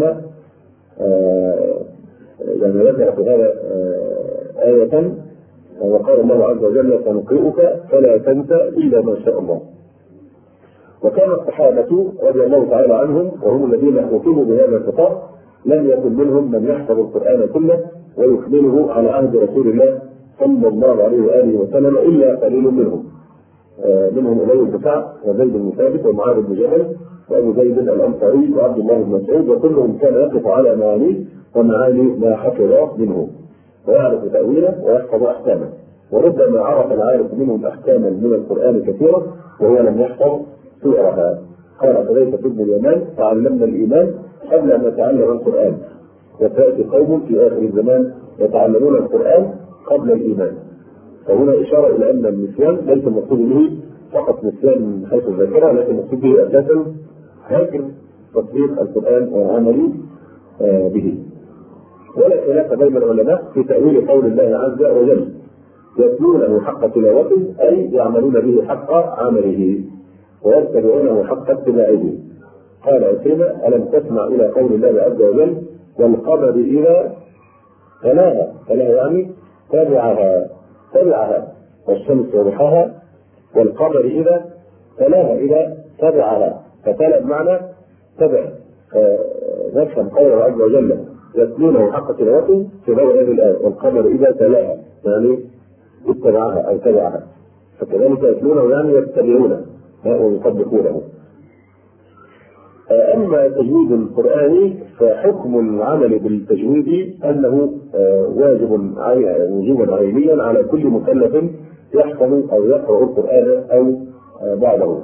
يعني ذكر في هذا آية، وقال الله عز وجل سنقرئك فلا تنسى إلا ما شاء الله. وكان الصحابة رضي الله تعالى عنهم وهم الذين حكموا بهذا الخطاب لم يكن منهم من يحفظ القرآن كله ويكمله على عهد رسول الله صلى الله عليه وآله وسلم إلا قليل منهم، منهم أبي بن كعب وزيد بن ثابت ومعاذ بن جبل وأبو زيد الأنصاري وعبد الله بن مسعود، وكلهم كان يقف على معانيه ومعاني ما حفظ منه ويعرف تأويله ويحفظ أحكامه. وربما عرف العارف منهم أحكاما من القرآن كثيرة وهو لم يحفظ سورها. قال حذيفة بن اليمان تعلمنا الإيمان قبل أن نتعلم القرآن، وسيأتي قوم في آخر الزمان يتعلمون القرآن قبل الإيمان. فهنا إشارة إلى أن النسيان ليس المقصود به فقط نسيان من حيث الذاكرة، لكن المقصود به أساسا هاجر تطبيق القرآن والعمل به. ولا خلاف بين العلماء في تأويل قول الله عز وجل يتلونه حق تلاوته، أي يعملون به حق عمله ويتبعونه حق اتباعه. قال عكرمة ألم تسمع إلى قول الله عز وجل والقمر إذا تلاها، تلاها يعني تبعها والشمس وضحاها، والقمر إذا تلاها إذا تبعها، فتلا بمعنى تبع. فنفهم قوله عز وجل يتلونه حق تلاوته في غير هذه الآية والقمر إذا تلاها يعني اتبعها أو تبعها، فكذلك يتلونه يعني يتبعونه ويطبقونه. أما التجويد القرآني فحكم العمل بالتجويد أنه وجوبا عينيا على كل مكلف يحفظ أو يقرأ القرآن أو بعضه.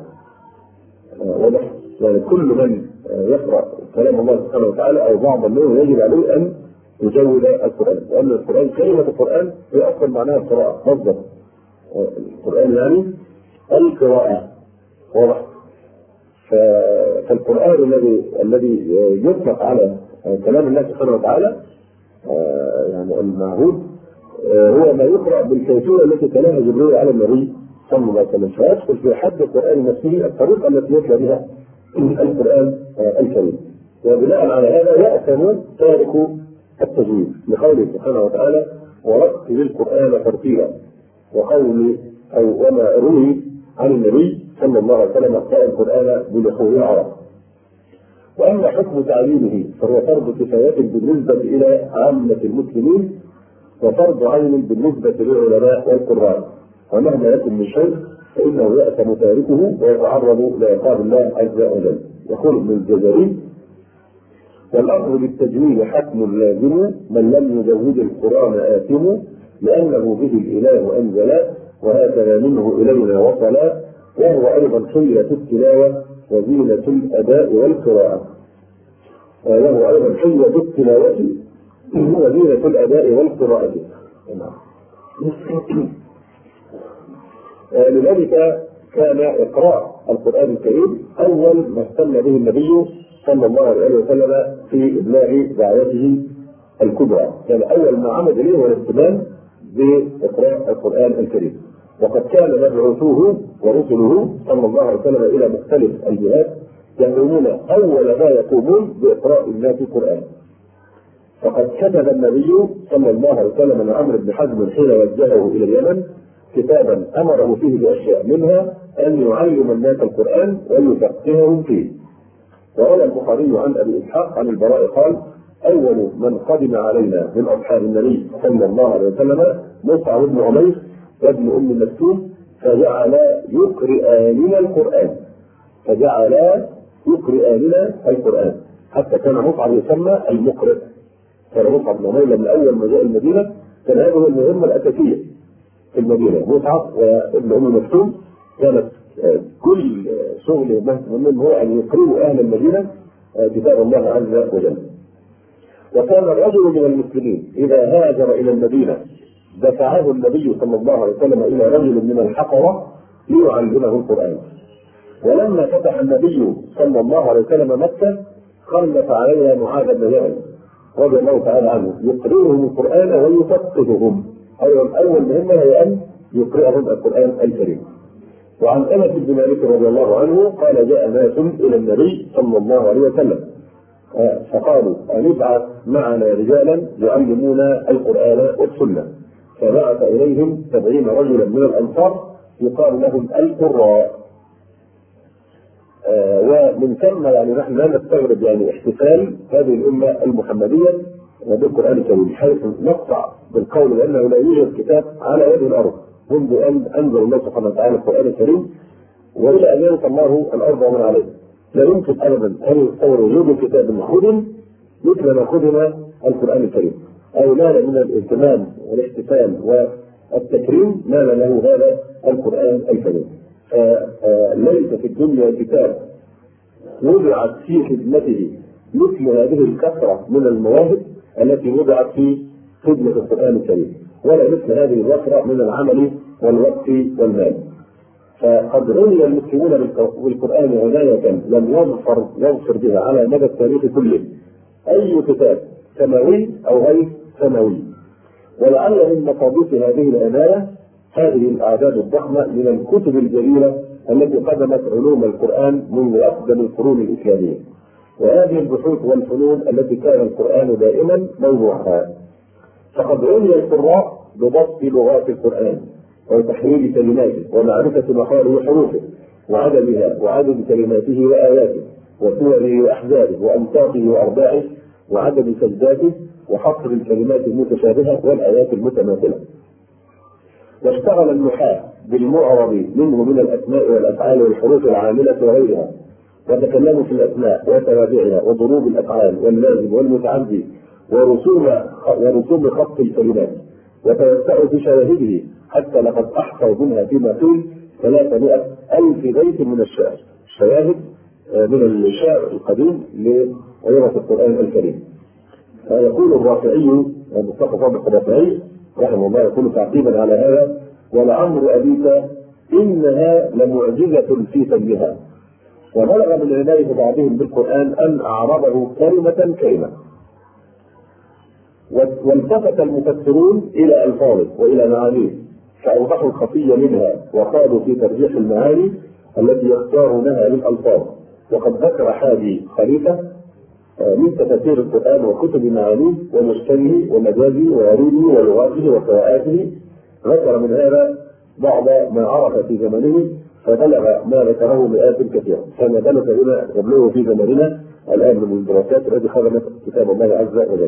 يعني كل من يقرأ كلام الله سبحانه وتعالى أو بعض منه يجب عليه أن يجود القرآن، لأن القرآن كلمة القرآن هي أصلا معناها القراءة، مصدر القرآن يعني القراءة، واضح؟ فالقرآن الذي يطلق على كلام الله سبحانه وتعالى يعني المعهود هو ما يقرأ بالكيفية التي تلاها جبريل على النبي صلى الله عليه وسلم، فيدخل في حد القرآن نفسه الطريقة التي يتلى بها القرآن الكريم. وبناء على هذا يأثم تارك التجويد لقوله سبحانه وتعالى ورتل القرآن ترتيلا، وقول أو وما روي عن النبي صلى الله عليه وسلم قرأ القرآن بلحوظ العرب. وأما حكم تعليمه فهو فرض كفاية بالنسبة إلى عامة المسلمين وفرض عين بالنسبة للعلماء والقراء، ومهما يكن من شيء فإنه يأثم تاركه ويتعرض لعقاب الله عز وجل. يقول ابن الجزري والأمر بالتجويد حتم لازم من لم يجود القرآن آثم لأنه به الإله أنزلا وهكذا منه إلينا وصلا، وهو أيضا حلية التلاوة وزينة الأداء والقراءة. وهو أيضا حلية التلاوة وزينة الأداء والقراءة. لذلك كان إقراء القرآن الكريم أول ما اهتم به النبي صلى الله عليه وسلم في إبلاغ دعوته الكبرى، كان أول ما عمد إليه هو الاهتمام بإقراء القرآن الكريم. وقد كان مبعوثوه ورسله صلى الله عليه وسلم إلى مختلف الجهات يقومون أول ما يقومون بإقراء الناس القرآن. فقد كتب النبي صلى الله عليه وسلم لعمرو بن حزم حين وجهه إلى اليمن كتابا أمره فيه بأشياء، منها أن يعلم الناس القرآن ويفقههم فيه. وروى البخاري عن أبي إسحاق عن البراء قال أول من قدم علينا من أصحاب النبي صلى الله عليه وسلم مصعب بن عمير وابن أم مكتوم فجعلا يقرئاننا القرآن حتى كان مصعب يسمى المقرئ. كان مصعب بن عمير من أول ما جاء المدينة كان هذه المهمة الأساسية في المدينة. مصعب وابن أم مكتوم كانت كل شغل منهم هو أن يقرئوا أهل المدينة كتاب الله عز وجل. وكان الرجل من المسلمين إذا هاجر إلى المدينة دفعه النبي صلى الله عليه وسلم إلى رجل من الحقرة ليعلمه القرآن. ولما فتح النبي صلى الله عليه وسلم مكة خلف عليها معاذ بن جبل رضي الله تعالى عنه يقرئهم القرآن ويفقههم. أول مهمة هي أن يقرئهم القرآن الكريم. وعن أنس بن مالك رضي الله عنه قال جاء ناس إلى النبي صلى الله عليه وسلم فقالوا أن نبعث معنا رجالا يعلمونا القرآن والسنة، فبعث إليهم 70 رجلا من الأنصار يقال لهم القراء. ومن ثم يعني نحن لا نستغرب يعني احتفال هذه الأمة المحمدية بالقرآن الكريم، حيث نقطع بالقول بأنه لا يوجد كتاب على وجه الأرض منذ أن أنزل الله سبحانه وتعالى القرآن الكريم وإلى أن ينصر الله الأرض ومن عليه. لا يمكن أبدا أن يتصور وجود كتاب خدم مثل ما خدم القرآن الكريم، أو نال من الاهتمام والاحتفال والتكريم نال له هذا القرآن الكريم. فليس في الدنيا كتاب وضعت في خدمته مثل هذه الكثرة من المواهب التي وضعت في خدمة القرآن الكريم، ولا مثل هذه الوفرة من العمل والوقت والمال. فقد عني المسلمون بالقرآن عناية لم يظفر بها على مدى التاريخ كله أي كتاب سماوي أو غير سماوي. ولعل من مصادف هذه العناية هذه الأعداد الضخمة من الكتب الجليلة التي قدمت علوم القرآن منذ أقدم القرون الإسلامية، وهذه البحوث والفنون التي كان القرآن دائما موضوعها. فقد عني القراء بضبط لغات القرآن وتحرير كلماته ومعرفة مخارج حروفه وعددها وعدد كلماته وآياته وسوره وأحزابه وأنصافه وأرباعه وعدد سجداته وحصر الكلمات المتشابهة والآيات المتماثلة. واشتغل النحاة بالمعرب منه من الأسماء والأفعال والحروف العاملة وغيرها، وتكلموا في الأسماء وتوابعها وضروب الأفعال واللازم والمتعدي ورسوم خط الكلمات، وتوسعوا في شواهده حتى لقد أحصوا منها فيما قيل 300,000 بيت من الشعر، شواهد من الشعر القديم لغيرة القرآن الكريم. يقول الرافعي المصطفى صادق الرافعي رحمه الله يقول تعقيبا على هذا: ولعمر أبيك إنها لمعجزة في فنها، وبلغ من عناية بعضهم بالقرآن أن أعربه كلمة كلمة. والتفت المفسرون إلى ألفاظه وإلى معانيه فأوضحوا الخفي منها وقالوا في ترجيح المعاني التي يختارونها للألفاظ. وقد ذكر حاجي خليفة من تفسير القرآن وكتب معانيه ومشكله ومجازه وغريبه ولغاته وقراءاته، ذكر من هذا بعض ما عرف في زمنه فبلغ ما ذكره مئات كثيرة، فما بلغ بما يبلغه في زمننا الآن من الدراسات التي خدمت كتاب الله عز وجل.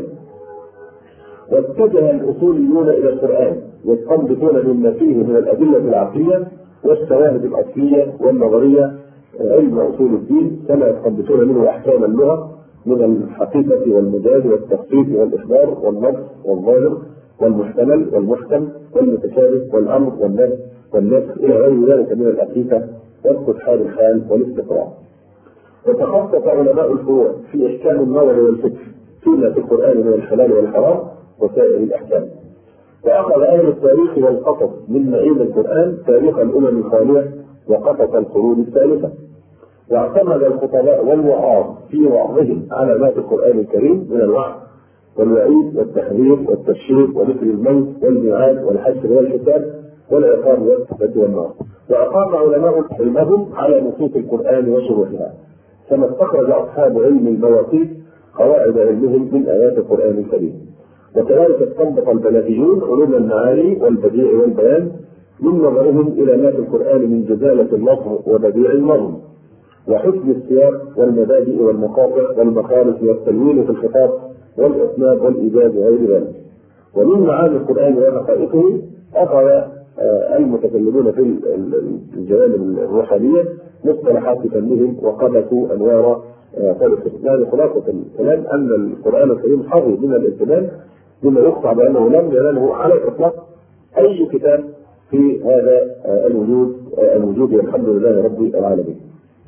واتجه الأصوليون إلى القرآن يستنبطون مما فيه من الأدلة العقلية والشواهد الأصلية والنظرية علم أصول الدين، كما يستنبطون منه أحكام اللغة من الحقيقة والمجاز والتخصيص والإخبار والنص والظاهر والمحتمل والمحكم والمتشابه والأمر والنهي والنسخ إلى غير ذلك من الحقيقة واستحال الحال والاستقراء. وتخصص علماء الفروع في إحكام النظر والفقه فيما في القرآن من الحلال والحرام وسائر الأحكام. وأخذ أهل التاريخ والقصص من معين القرآن تاريخ الأمم الخالية وقصص القرون الثالثة. واعتمد الخطباء والوعاظ في وعظهم على ما في القرآن الكريم من الوعظ والوعيد والتحذير والتبشير وذكر الموت والميعاد والحشر والحساب والعقاب والتوبة والنار. وأقام علماء علمهم على نصوص القرآن وشروحها، كما استخرج أصحاب علم المواقيت قواعد علمهم من آيات القرآن الكريم. وكذلك استنبط البلاغيون علوم المعاني والبديع والبيان من نظرهم إلى ما في القرآن من جزالة اللفظ وبديع النظم وحسن السياق والمبادئ والمقاطع والمخارج والتلوين في الخطاب والإسناد والإيجاز وغير ذلك. ومن معاني القرآن وحقائقه أخذ المتكلمون في الجوانب الروحانية مصطلحات فنهم وقبسوا أنوار فلسفة. خلاصة الكلام أن القرآن الكريم حظي من الاهتمام بما يقطع بأنه لم يناله على الإطلاق أي كتاب في هذا الوجود والحمد لله رب العالمين.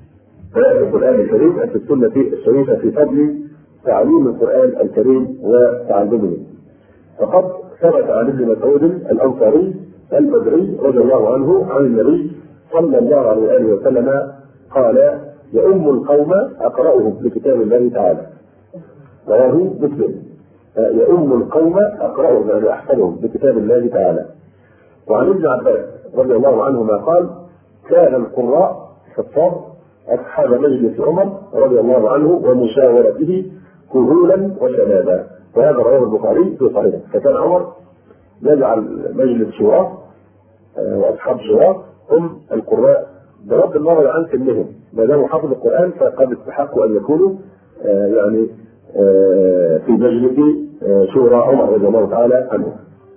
القرآن الكريم في السنة الشريفة في فضل تعليم القرآن الكريم وتعلمه. فقد ثبت عن ابن مسعود الأنصاري البدري رضي الله عنه عن النبي صلى الله عليه وآله وسلم قال: يؤم القوم أقرأهم بكتاب الله تعالى. رواه مسلم. يؤم القوم أقرأهم يعني أحفظهم بكتاب الله تعالى. وعن ابن عباس رضي الله عنهما قال: كان القراء حفاظ أصحاب مجلس عمر رضي الله عنه ومشاورته كهولا وشبابا، وهذا رواه البخاري في صحيحه. فكان عمر يجعل مجلس شورى واصحاب شورى هم القراء بغض النظر عن سنهم، ما داموا حفظوا القران فقد استحقوا ان يكونوا يعني في مجلس شورى عمر رضي الله تعالى عنه.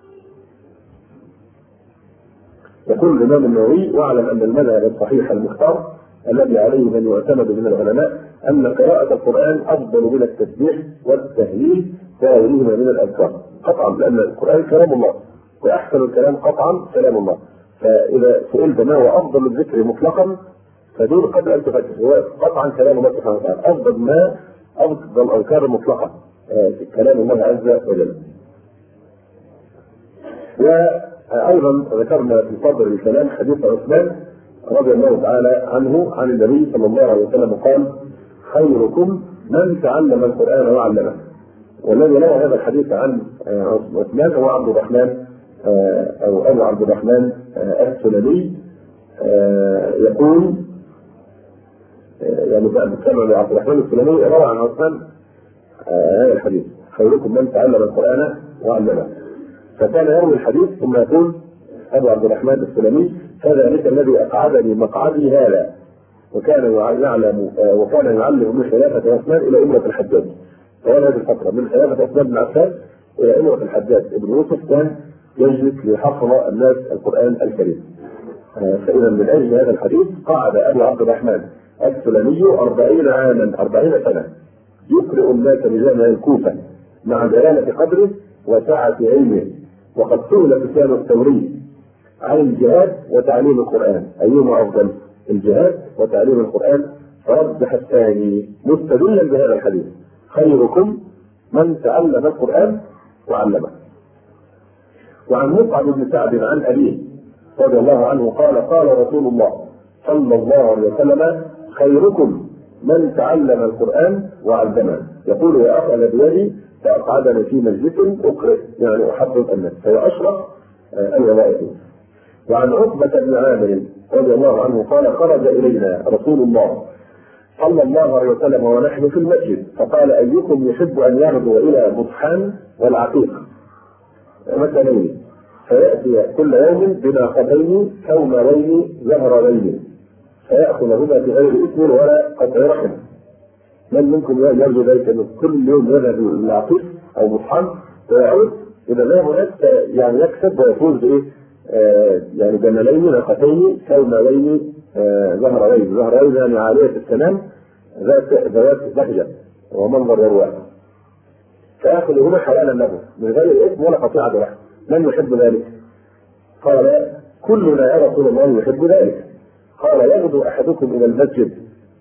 يقول الامام النووي: واعلم ان المذهب الصحيح المختار الذي عليه من يعتمد من العلماء ان قراءة القرآن افضل من التسبيح والتهليل وغيرهما من الاذكار قطعا، لان القرآن كلام الله واحسن الكلام قطعا كلام الله. فاذا سئلت ما هو افضل الذكر مطلقا فدون قبل ان تفكر، هو قطعا كلام الله سبحانه وتعالى. افضل الاذكار المطلقه كلام الله عز وجل. وايضا ذكرنا في صدر الكلام حديث عثمان رضي الله تعالى عنه عن النبي صلى الله عليه وسلم قال: خيركم من تعلم القرآن وعلمه. والذي روى هذا الحديث عن عثمان هو عبد الرحمن أو أبو عبد الرحمن السلمي. يقول يعني بيتكلم عبد الرحمن السلمي روى عن عثمان هذا الحديث: خيركم من تعلم القرآن وعلمه. فكان يروي الحديث ثم يقول أبو عبد الرحمن السلمي: فذلك الذي أقعدني مقعدي هذا. وكان يعلم من خلافة عثمان إلى أمة الحجاج. طوال هذه الفترة من خلافة عثمان بن عفان إلى أمة الحجاج ابن يوسف كان يجلس ليحفظ الناس القرآن الكريم. فإذا من أجل هذا الحديث قعد أبو عبد الرحمن السلمي 40 سنة يقرئ الناس بجامع الكوفة مع جلالة قدره وسعة علمه. وقد سئل سفيان الثوري عن الجهاد وتعليم القرآن أيهما أفضل؟ الجهاد وتعليم القرآن، فرجح الثاني مستدلا بهذا الحديث: خيركم من تعلم القرآن وعلمه. وعن مصعب بن سعد عن أبيه رضي الله عنه قال: قال رسول الله صلى الله عليه وسلم: خيركم من تعلم القرآن وعلمه. يقول: وأخذ بيدي فأقعدني في مجلس أقرئ يعني أحفظ الناس، فهو أشرف الوظائف. وعن عقبة بن عامر رضي الله عنه قال: خرج إلينا رسول الله صلى الله عليه وسلم ونحن في المسجد فقال: أيكم يحب أن يغدو إلى بطحان والعقيق مثلين فيأتي كل يوم بناقتين كومرين زهرين فيأخذهما بغير إثم ولا قطع رحم. من منكم يرجو ذلك أن كل يوم يذهب إلى العقيق أو بطحان ويعود إذا ذهب هناك يعني يكسب ويفوز بإيه؟ يعني جملين ناقتين كومرين زهرين يعني عالية السنام ذوات بهجة ومنظر وروع، فيأخذهما حلالا له من غير إثم ولا قطيعة رحم. من يحب ذلك؟ قال: كلنا يا رسول الله يحب ذلك. قال: يغدو أحدكم إلى المسجد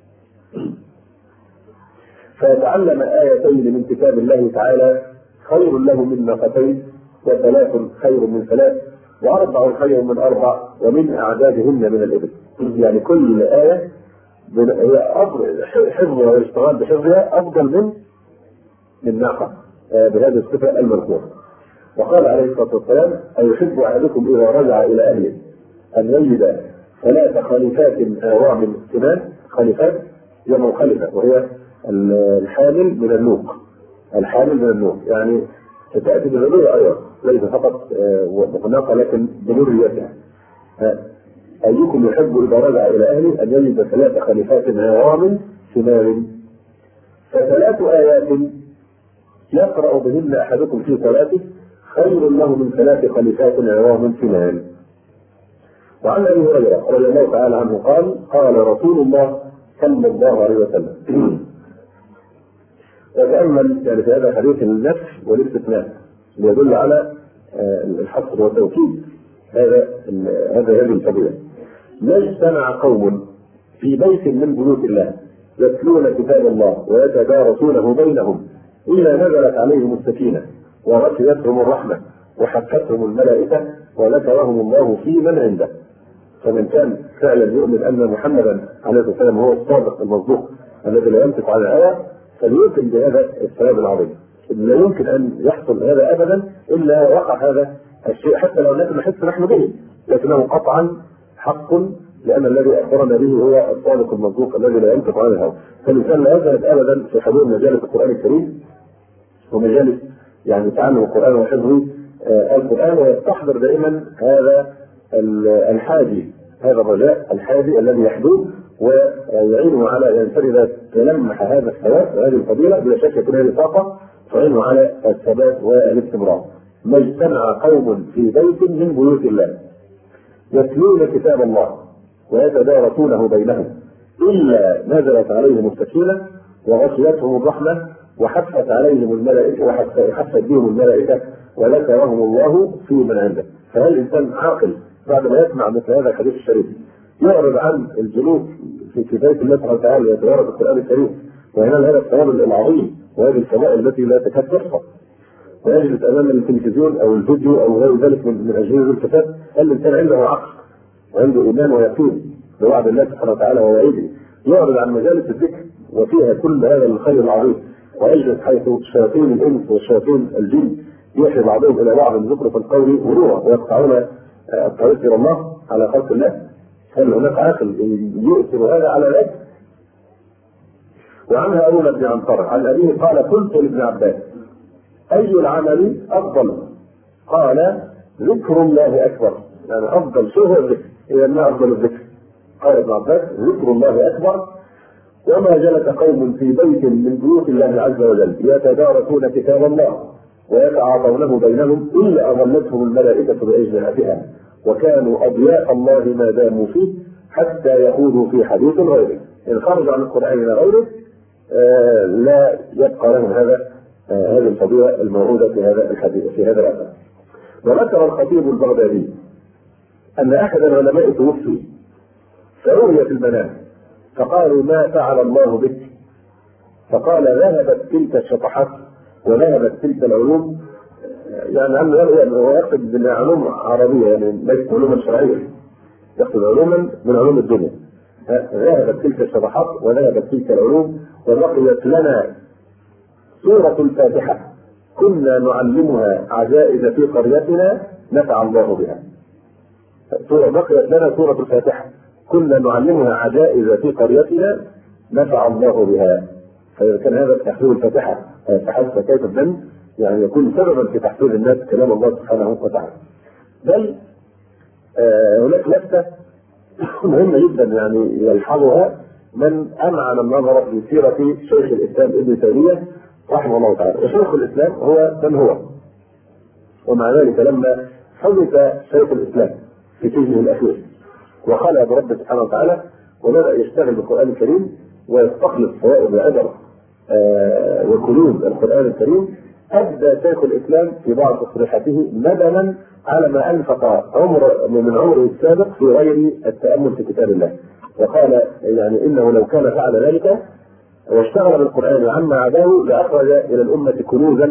فيتعلم آيتين من كتاب الله تعالى خير له من ناقتين، وثلاث خير من ثلاث، وأربع خير من أربع، ومن أعدادهن من الإبل. يعني كل آية هي حفظها والاشتغال بحفظها أفضل من ناقة بهذه الصفة المذكورة. وقال عليه الصلاة والسلام: أيحب أحدكم إذا رجع إلى أهله أن يجد 3 خليفات أعوام سنان. خليفات جمع خليفة وهي الحامل من النوق، يعني ستأتي بالنور أيضا ليس فقط ناقة لكن بنوريتها. أيكم يحب إذا رجع إلى أهله أن يجد 3 خليفات عظام سنان. ف3 آيات يقرأ بهن أحدكم في صلاته خير له من 3 خليفات عظام سنان. وعن أبي هريرة رضي الله تعالى عنه قال: قال رسول الله صلى الله عليه وسلم. وتأمل يعني في هذا الحديث النفي والاستثناء يدل على الحصر والتوكيد هذه الفضيلة. لا اجتمع قوم في بيت من بيوت الله يتلون كتاب الله ويتدارسونه بينهم إلا نزلت عليهم السكينة وغشيتهم الرحمة وحفتهم الملائكة وذكرهم الله في من عنده. فمن كان فعلا يؤمن أن محمدا عليه الصلاة والسلام هو الصادق المصدوق الذي لا ينطق عن الهوى فليؤمن بهذا الثواب العظيم. لا يمكن ان يحصل هذا ابدا الا وقع هذا الشيء، حتى لو لم نحس نحن به، لكنه قطعا حق، لان الذي اخبرنا به هو الصادق المصدوق الذي لا ينطق عن الهوى. فالانسان لا يذهب ابدا في حضور مجالس القران الكريم ومجالس يعني تعلم القران وحفظ القران، ويستحضر دائما هذا الحادي، هذا الرجاء الحادي الذي يحدوه ويعينه على ان اذا تلمح هذا الثواب وهذه الفضيله بلا شك يكون هذه طاقه تعينه على الثبات والاستمرار. ما اجتمع قوم في بيت من بيوت الله يتلون كتاب الله ويتدارسونه بينهم الا نزلت عليهم السكينه وغشيتهم الرحمه وحفت عليهم الملائكه وحفت بهم الملائكه وذكرهم الله في من عنده. فهل الانسان عاقل بعد ما يسمع مثل هذا الحديث الشريف يعرض عن الجلوس في بيت الله سبحانه وتعالى يتدارس القران الكريم وينال هذا الثواب العظيم وهذه الفضائل التي لا تكاد تحصى، ويجلس امام التلفزيون او الفيديو او غير ذلك من اجهزه الكتاب؟ هل الانسان عنده عقل وعنده ايمان ويقين بوعد الله سبحانه وتعالى ووعيده يعرض عن مجالس الذكر وفيها كل هذا الخير العظيم ويجلس حيث شياطين الانس وشياطين الجن يوحي بعضهم الى بعض ذكر في القول غرورا ويقطعون الطريق الى الله على خلق الله؟ هل هناك عاقل يؤثر هذا على العكس؟ وعنها أولى بن عنترة عن أبيه قال قلت لابن عباس أي العمل أفضل؟ قال ذكر الله أكبر، يعني أفضل شيء هو الذكر. إذا ما أفضل الذكر؟ قال ابن عباس ذكر الله أكبر. وما جلس قوم في بيت من بيوت الله عز وجل يتدارسون كتاب الله ويتعاطونه بينهم إلا أظلتهم الملائكة بأجنحتها وكانوا أضياء الله ما داموا فيه حتى يخوضوا في حديث غيره. إن خرجوا عن القرآن إلى غيره لا يبقى لهم هذه الفضيلة الموعودة في هذا الحديث في هذا الأثر. وذكر الخطيب البغدادي أن أحد العلماء توفي فرؤي في المنام فقالوا ما فعل الله بك؟ فقال ذهبت تلك الشطحات وذهبت تلك العلوم، يعني هو يقصد بالعلوم عربية يعني ليست علوما شرعية، يقصد علوما من علوم الدنيا. ذهبت تلك الشطحات وذهبت تلك العلوم وبقيت لنا سورة الفاتحة كنا نعلمها عجائز في قريتنا نفع الله بها. بقيت لنا سورة الفاتحة كنا نعلمها عجائز في قريتنا نفع الله بها. فإذا كان هذا تحفيظ الفاتحة فحسب كيف الذنب يعني يكون سببا في تحفيظ الناس كلام الله سبحانه وتعالى. بل هناك لفتة مهمة جدا يعني يلحظها من أمعن النظر في سيرة شيخ الإسلام ابن تيمية رحمه الله تعالى. وشيخ الإسلام هو من هو، ومع ذلك لما حدث شيخ الإسلام في سجنه الأخير وخلى برب سبحانه وتعالى وبدأ يشتغل بالقرآن الكريم ويستخلص فوائد وأجر وكنوز القرآن الكريم، أبدى شيخ الإسلام في بعض تصريحاته ندما على ما أنفق من عمره السابق في غير التأمل في كتاب الله، وقال يعني إنه لو كان فعل ذلك واشتغل بالقرآن عما عداه لأخرج إلى الأمة كنوزا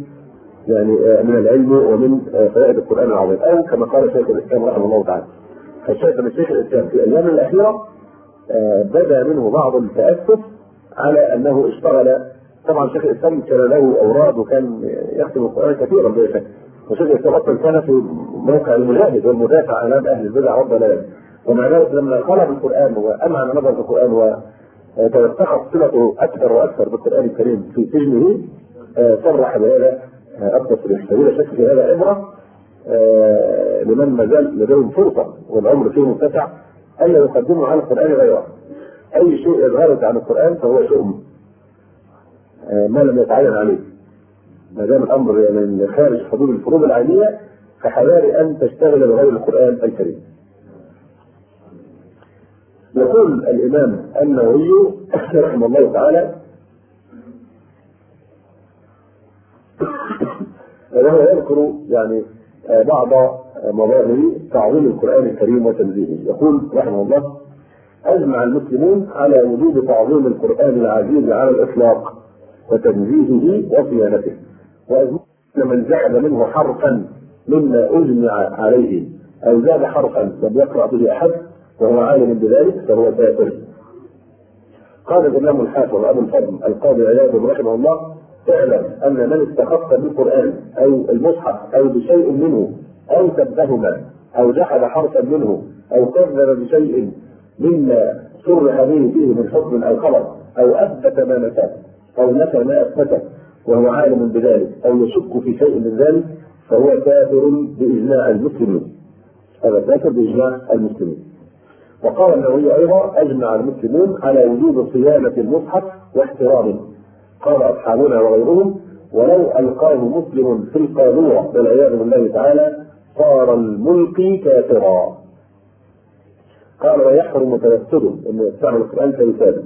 من العلم ومن فوائد القرآن العظيم، أو كما قال شيخ الإسلام رحمه الله تعالى. فالشيخ من شيخ الإسلام في الأيام الأخيرة بدا منه بعض التأسف على أنه اشتغل. طبعا شيخ الإسلام كان له أوراد وكان يختم القرآن كثيرا بلا شك، وشيخ الإسلام أصلا كان في موقع المجاهد والمدافع أمام أهل البدع والضلال، ومع ذلك لما قرأ بالقرآن وأمعن نظر في القرآن وتوسخت صلته أكثر وأكثر بالقرآن الكريم في سجنه صرح بهذا التصريح. فبلا شك في هذا عبرة لمن ما زال لديهم فرصة والعمر فيه متسع أن يقدموا على القرآن غيره. أي شيء يظهر عن القرآن فهو شيء ما لم يتعين عليه، ما دام الأمر يعني خارج حدود الفروض العينية فحذار أن تشتغل بغير القرآن الكريم. يقول الإمام النووي رحمه الله تعالى وهو يذكر يعني بعض مظاهر تعظيم القرآن الكريم وتنزيهه. يقول رحمه الله أجمع المسلمون على وجوب تعظيم القرآن العزيز على الإطلاق وتنزيهه وصيانته، وأجمع من زاد منه حرفا مما أجمع عليه أو زاد حرفا لم يقرأ به أحد وهو عالم بذلك فهو كافر. قال الإمام الحافظ أبو الفضل القاضي عياض رحمه الله اعلم أن من استخف بالقرآن أو المصحف أو بشيء منه أو سبهما أو جحد حرفا منه أو كذب بشيء مما صرح به فيه من حكم أو خبر أو أثبت ما نفاه أو نفى ما أثبته وهو عالم بذلك أو يشك في شيء من ذلك فهو كافر بإجماع المسلمين. هذا كافر بإجماع المسلمين. وقال النووي أيضا أجمع المسلمون على وجوب صيانة المصحف واحترامه. قال أصحابنا وغيرهم ولو ألقاه مسلم في القاذورة والعياذ بالله تعالى صار الملقي كافرا. قال ويحرم توسده انه يستعمل القرآن كوسادة،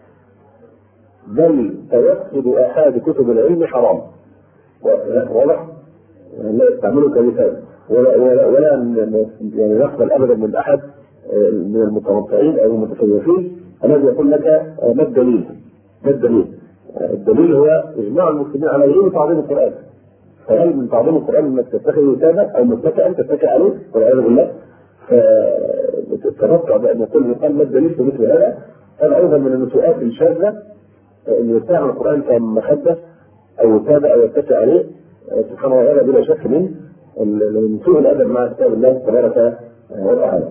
بل توسد احد كتب العلم حرام. واضح؟ لا يستعمله كوسادة ولا يعني يقبل ابدا من احد من المتوقعين او المتفوقين الذي يقول لك ما الدليل؟ ما الدليل؟ الدليل هو اجماع المسلمين على وجوب تعظيم القرآن. فهل من تعظيم القرآن انك تتخذ وسادة او متكئا تتكئ عليه والعياذ بالله؟ فتتوقع بأن يكون يقال ما الدليل في مثل هذا؟ هذا أيضا من النسوءات الشاذة أن يستعمل القرآن كمخدة أو وسادة أو يتكئ عليه سبحانه وتعالى بلا شك من سوء الأدب مع كتاب الله تبارك وتعالى.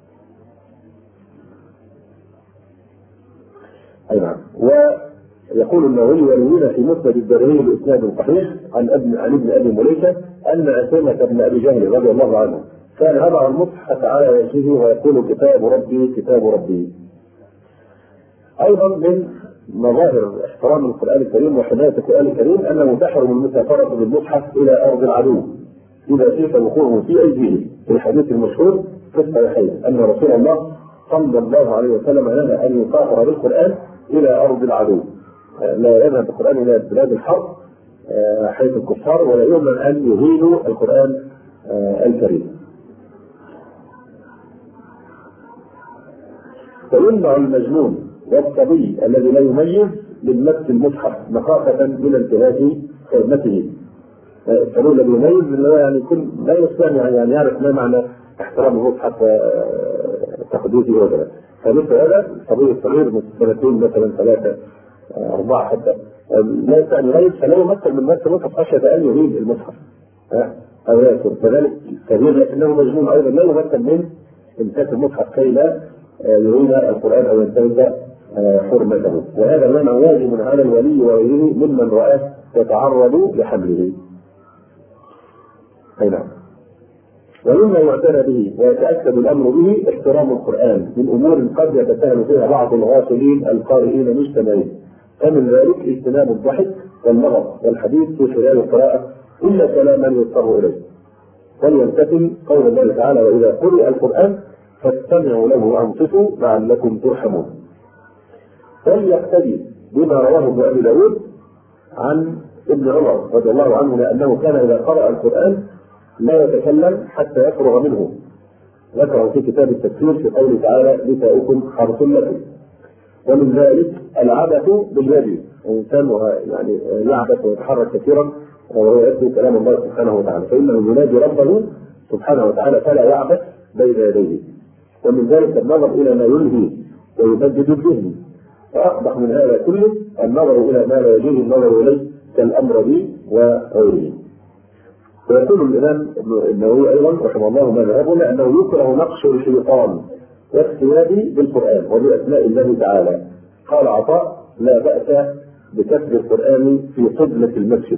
أي نعم. ويقول النووي وروينا في مسند الدارمي بإسناد صحيح عن ابن أبي مليكة أن عكرمة بن أبي جهل رضي الله عنه كان يضع المصحف على وجهه ويقول كتاب ربي كتاب ربي. ايضا من مظاهر احترام القرآن الكريم وحماية القرآن الكريم انه تحرم المسافرة بالمصحف الى ارض العدو اذا شئت وقوعه في ايديه. في الحديث المشهور في الصحيحين ان رسول الله صلى الله عليه وسلم نهى ان يسافر بالقرآن الى ارض العدو، لا يذهب القرآن الى بلاد الحرب حيث الكفار ولا يؤمن ان يهينوا القرآن الكريم. فيمنع المجنون والصبي الذي لا يميز من مس المصحف مخافة من انتهاك حرمته. الصبي الذي يميز اللي هو يعني لا يستطيع يعني يعرف ما معنى احترام المصحف وتقديسه وكذا. فمثل هذا الصبي الصغير من سنتين مثلا 3 4 حتى لا يستطيع ان يميز فلا يمثل من مس المصحف خشية ان يهين المصحف او ياكل. كذلك كبير لكنه مجنون ايضا لا يمثل من امساك المصحف كي لا يريد القرآن أو ينتهز حرمته. وهذا المنع واجب على الولي وغيره ممن رآه يتعرض لحمله. أي نعم. ومما يعتنى به ويتأكد الأمر به احترام القرآن من أمور قد يتساهل فيها بعض الغافلين القارئين مجتمعين، فمن ذلك اجتناب الضحك والنظر والحديث في خلال القراءة إلا كلاما يضطر إليه. وليمتثل قول الله تعالى وإذا قرئ القرآن فاستمعوا له وانصتوا لعلكم ترحمون. وليقتدي بما رواه ابن ابي داود عن ابن عمر رضي الله عنه لانه كان اذا قرأ القرآن لا يتكلم حتى يفرغ منه. ذكره في كتاب التفسير في قوله تعالى نساؤكم حرث لكم. ومن ذلك العبث باليد، الانسان يعني يعبث ويتحرك كثيرا وهو يتلو كلام الله سبحانه وتعالى فانه ينادي ربه سبحانه وتعالى فلا يعبث بين يديه. ومن ذلك النظر إلى ما يلهي ويبدد الذهن. فأقبح من هذا كله النظر إلى ما لا يجوز النظر إليه كالأمر به وغيره. ويقول الإمام النووي أيضا رحمه الله ما ذهبنا أنه يكره نقش الشيطان والثياب بالقرآن وبأسماء الله تعالى. قال عطاء لا بأس بكتب القرآن في قبلة المسجد،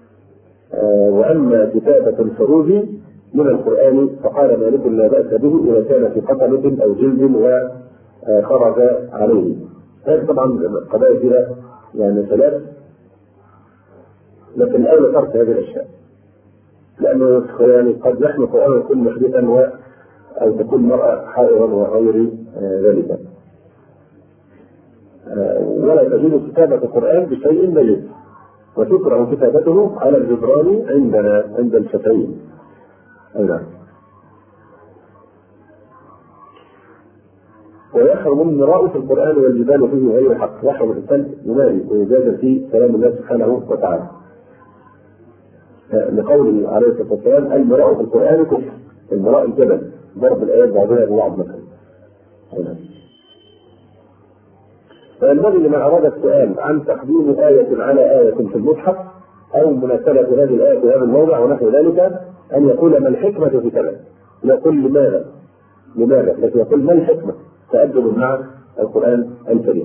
وأما كتابة الفروج من القرآن فقال مالك لا بأس به إذا كان في قتلة أو جلد وخرج عليه. هذه طبعا قضايا كده يعني 3، لكن الأولى ترك هذه الأشياء لأنه يعني قد يحمل القرآن يكون محدثا أو تكون مرأة حائضا وغير ذلك. ولا تجوز كتابة القرآن بشيء ميت، وتكره كتابته على الجدران عندنا عند الشافعيين. أيضا ويحرم المراء في القرآن والجدال فيه غير حق. يحرم الإنسان يماري ويجادل في كلام الله سبحانه وتعالى لقوله عليه الصلاة والسلام المراء في القرآن كفر. المراء الجدل ضرب الآيات بعضها ببعض مثلا. فينبغي لمن أراد السؤال عن تقديم آية على آية في المصحف أو مناسبة هذه الآية في هذا الموضع ونحو ذلك أن يقول ما الحكمة في كذا، يقول لماذا، لكن يقول ما الحكمة، تأدب مع القرآن الكريم.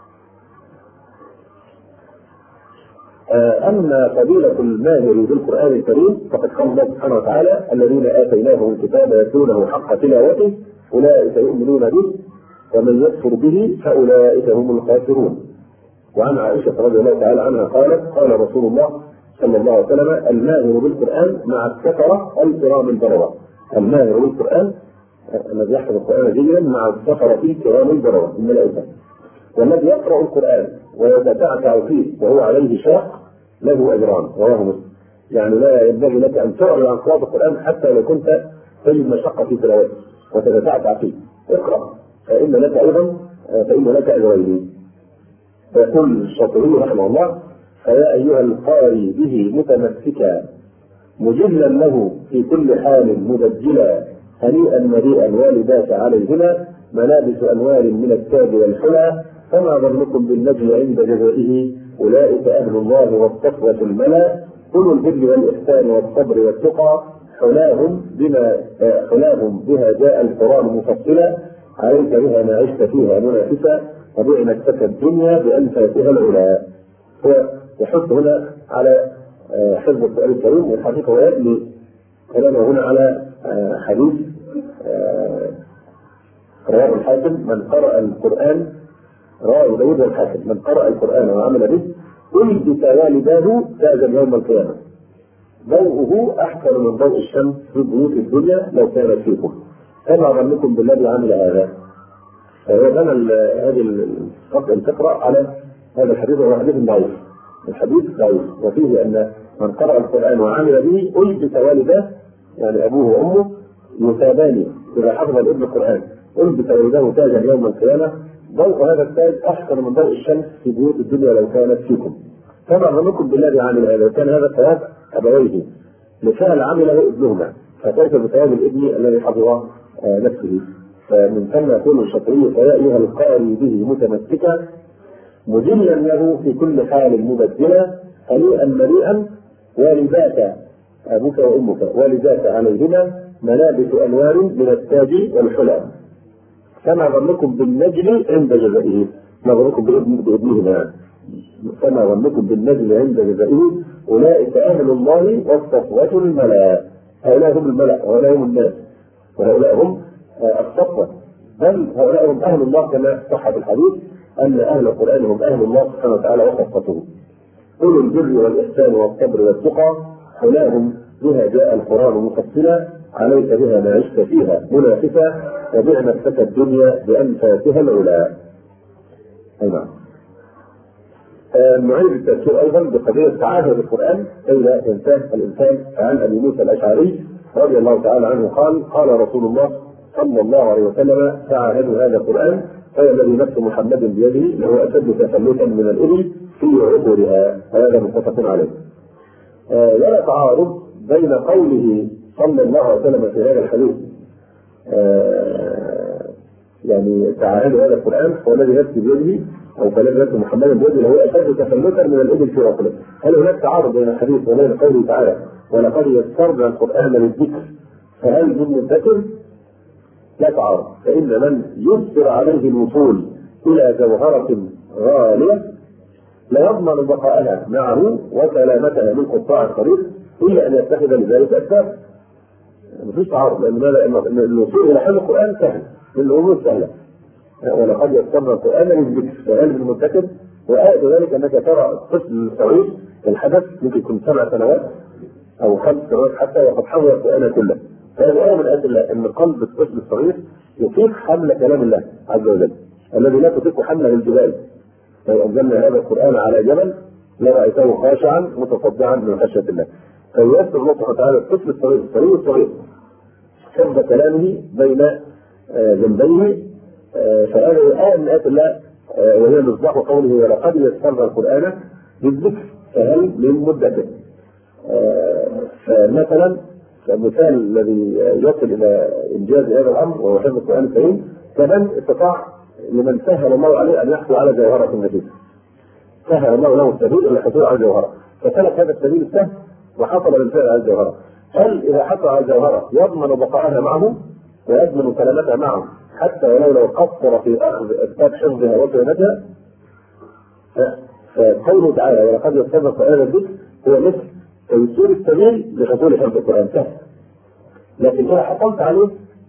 أما فضيلة الماهر بالقرآن الكريم فقد قال الله سبحانه وتعالى: الذين آتيناهم الكتاب يتلونه حق تلاوته أولئك يؤمنون به ومن يكفر به فأولئك هم الخاسرون. وعن عائشة رضي الله تعالى عنها قالت: قال رسول الله صلى الله عليه وسلم: الماهر بالقرآن مع السفرة الكرام البررة. الماهر بالقرآن الذي يحفظ القرآن جيدا مع السفرة الكرام البررة الملائكة. والذي يقرأ القرآن ويتتعتع فيه وهو عليه شاق له أجران. رواه مسلم. يعني لا ينبغي لك أن تعرض عن قراءة القرآن حتى لو كنت في المشقة في تلاوته وتتتعتع فيه، اقرأ فإن لك أجرين. فيقول الشاطبي رحمه الله: فيا أيها القاري به متمسكا مجلا له في كل حال مبجلا هنيئا مريئا والداك عليهما ملابس أنوار من التاج والحلى فما ظنكم بالنجم عند جزائه أولئك أهل الله والصفوة الملا أولو البر والإحسان والصبر والتقى حلاهم بها جاء القرآن مفصلا عليك بها ما عشت فيها منافسا وبعنت لك الدنيا بأنفاسها العلا. هو يحث هنا على حفظ القرآن الكريم، والحقيقة ويبني كلامه هنا على حديث رواه الحاكم من قرأ القرآن، رواه داود والحاكم: من قرأ القرآن وعمل به ألبس والداه تاجا يوم القيامة ضوءه أحسن من ضوء الشمس في بيوت الدنيا لو كانت فيكم فما ظنكم بالذي عمل هذا. فهو بنى هذه الفقرة على هذا الحديث، وهو حديث ضعيف. الحديث ضعيف وفيه أن من قرأ القرآن وعمل به ألبس والداه، يعني أبوه وأمه يثابان إذا حفظ الابن القرآن، ألبس والداه تاجا يوم القيامة ضوء هذا التاج أحسن من ضوء الشمس في بيوت الدنيا لو كانت فيكم فما ظنكم بالذي عمل هذا. وكان هذا ثواب أبويه لفعل عمله ابنهما، فكيف بثواب الابن الذي حفظ نفسه. فمن ثم يقول الشاطبي: فيا أيها القاري به متمسكا مجلا له في كل حال مبدلا هنيئا مريئا والداك أبوك وأمك والداك عليهما ملابس أنوار من التاج والحلى فما ظنكم بالنجل عند جزائه. ما ظنكم بابنهما فما ظنكم بالنجل عند جزائه أولئك أهل الله والصفوة الملا. هؤلاء هم الملأ وهؤلاء هم الناس وهؤلاء هم الصفوة، بل هؤلاء هم أهل الله كما صح في الحديث أن أهل القرآن هم أهل الله سبحانه وتعالى وصفته. أولو البر والإحسان والصبر والتقى حلاهم بها جاء القرآن مفصلا عليك بها ما عشت فيها منافسا وبعنت لك الدنيا بأنفاسها العلا. نعم. نعيد التذكير أيضا بقضية تعاهد القرآن إلى إنسان الإنسان. عن أبي موسى الأشعري رضي الله تعالى عنه قال: قال رسول الله صلى الله عليه وسلم: تعاهدوا هذا القرآن فالذي نفس محمد بيده له أشد تفلتا من الإبل في عقولها. هذا متفق عليه. ولا تعارض بين قوله صلى الله عليه وسلم في هذا الحديث يعني تعاهدوا هذا القرآن والذي نفسي بيده أو فالذي نفس محمد بيده له أشد تفلتا من الإبل في عقولها. هل هناك تعارض بين الحديث وبين قوله تعالى: ولقد يسرنا القرآن للذكر فهل من مدكر؟ لا تعارض، فإن من يسر عليه الوصول إلى جوهرة غالية لا يضمن بقاءها معه وسلامتها من قطاع الطريق إلا أن يتخذ لذلك أسباب. مفيش تعارض، لأن الوصول إلى حل القرآن سهل من الأمور سهلة. ولقد يسرنا القرآن للذكر فهل من مدكر؟ وآية ذلك أنك ترى الطفل الصغير الحدث ممكن يكون 7 سنوات أو 5 سنوات حتى وقد حفظ القرآن كله. فهذه آية من آيات الله أن قلب الطفل الصغير يطيق حمل كلام الله عز وجل الذي لا تطيق حمله الجبال. لو أنزلنا هذا القرآن على جبل لرأيته خاشعا متصدعا من خشية الله. فييسر الله سبحانه وتعالى الطفل الصغير حفظ كلامه بين جنبيه. فهذه آية من آيات الله وهي مصداق قوله: ولقد يسرنا القرآن للذكر فهل من مدكر. فمثلا المثال الذي يصل الى انجاز هذا الامر وهو حفظ القران الكريم كمن استطاع لمن سهل الله عليه ان يحصل على جوهره نفيسه. سهل الله له السبيل الى الحصول على الجوهره، فسلك هذا السبيل السهل وحصل بالفعل على الجوهره. هل اذا حصل على الجوهره يضمن بقائها معه ويضمن سلامتها معه حتى ولو قصر في اخذ اسباب حفظها وصيانتها؟ فقوله تعالى ولقد يسرنا القران الذكر هو مثل تيسير السبيل لحصول حفظ القران سهل. لكن اذا حصلت عليه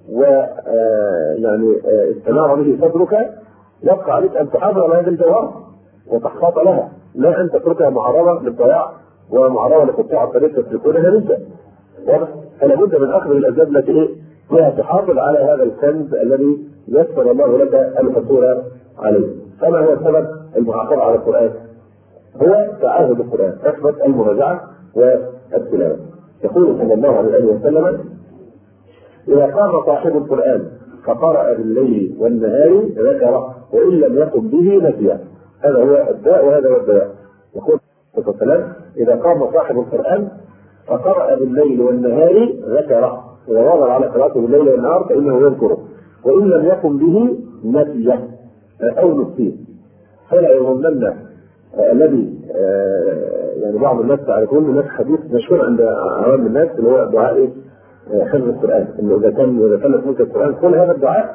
ويعني استنار به صدرك يبقى عليك ان تحافظ على هذه الجوهره وتحفظ لها، لا ان تتركها معرضه للضياع ومعرضه لقطاع الطريق يتركونها منك. فلا بد من اخذ الاسباب التي فيها تحافظ على هذا الكنز الذي يسر الله لك الحصول عليه. فما هو سبب المحافظه على القران؟ هو تعاهد القران، اثبت المراجعه والتلاوه. يقول صلى الله عليه وسلم: اذا قام صاحب القران فقرأ بالليل والنهار ذكره وان لم يقم به نسيه. هذا هو الداء وهذا هو الدواء. يقول صلى الله عليه وسلم: اذا قام صاحب القران فقرأ بالليل والنهار ذكره، اذا واظب على قراءته بالليل والنهار فانه يذكره وان لم يقم به نسيه او نسيه. فلا يظنن الذي يعني بعض الناس تعرفون هناك حديث مشهور عند عوام الناس اللي هو دعاء حفظ القران، انه اذا فلت منك القران كل هذا الدعاء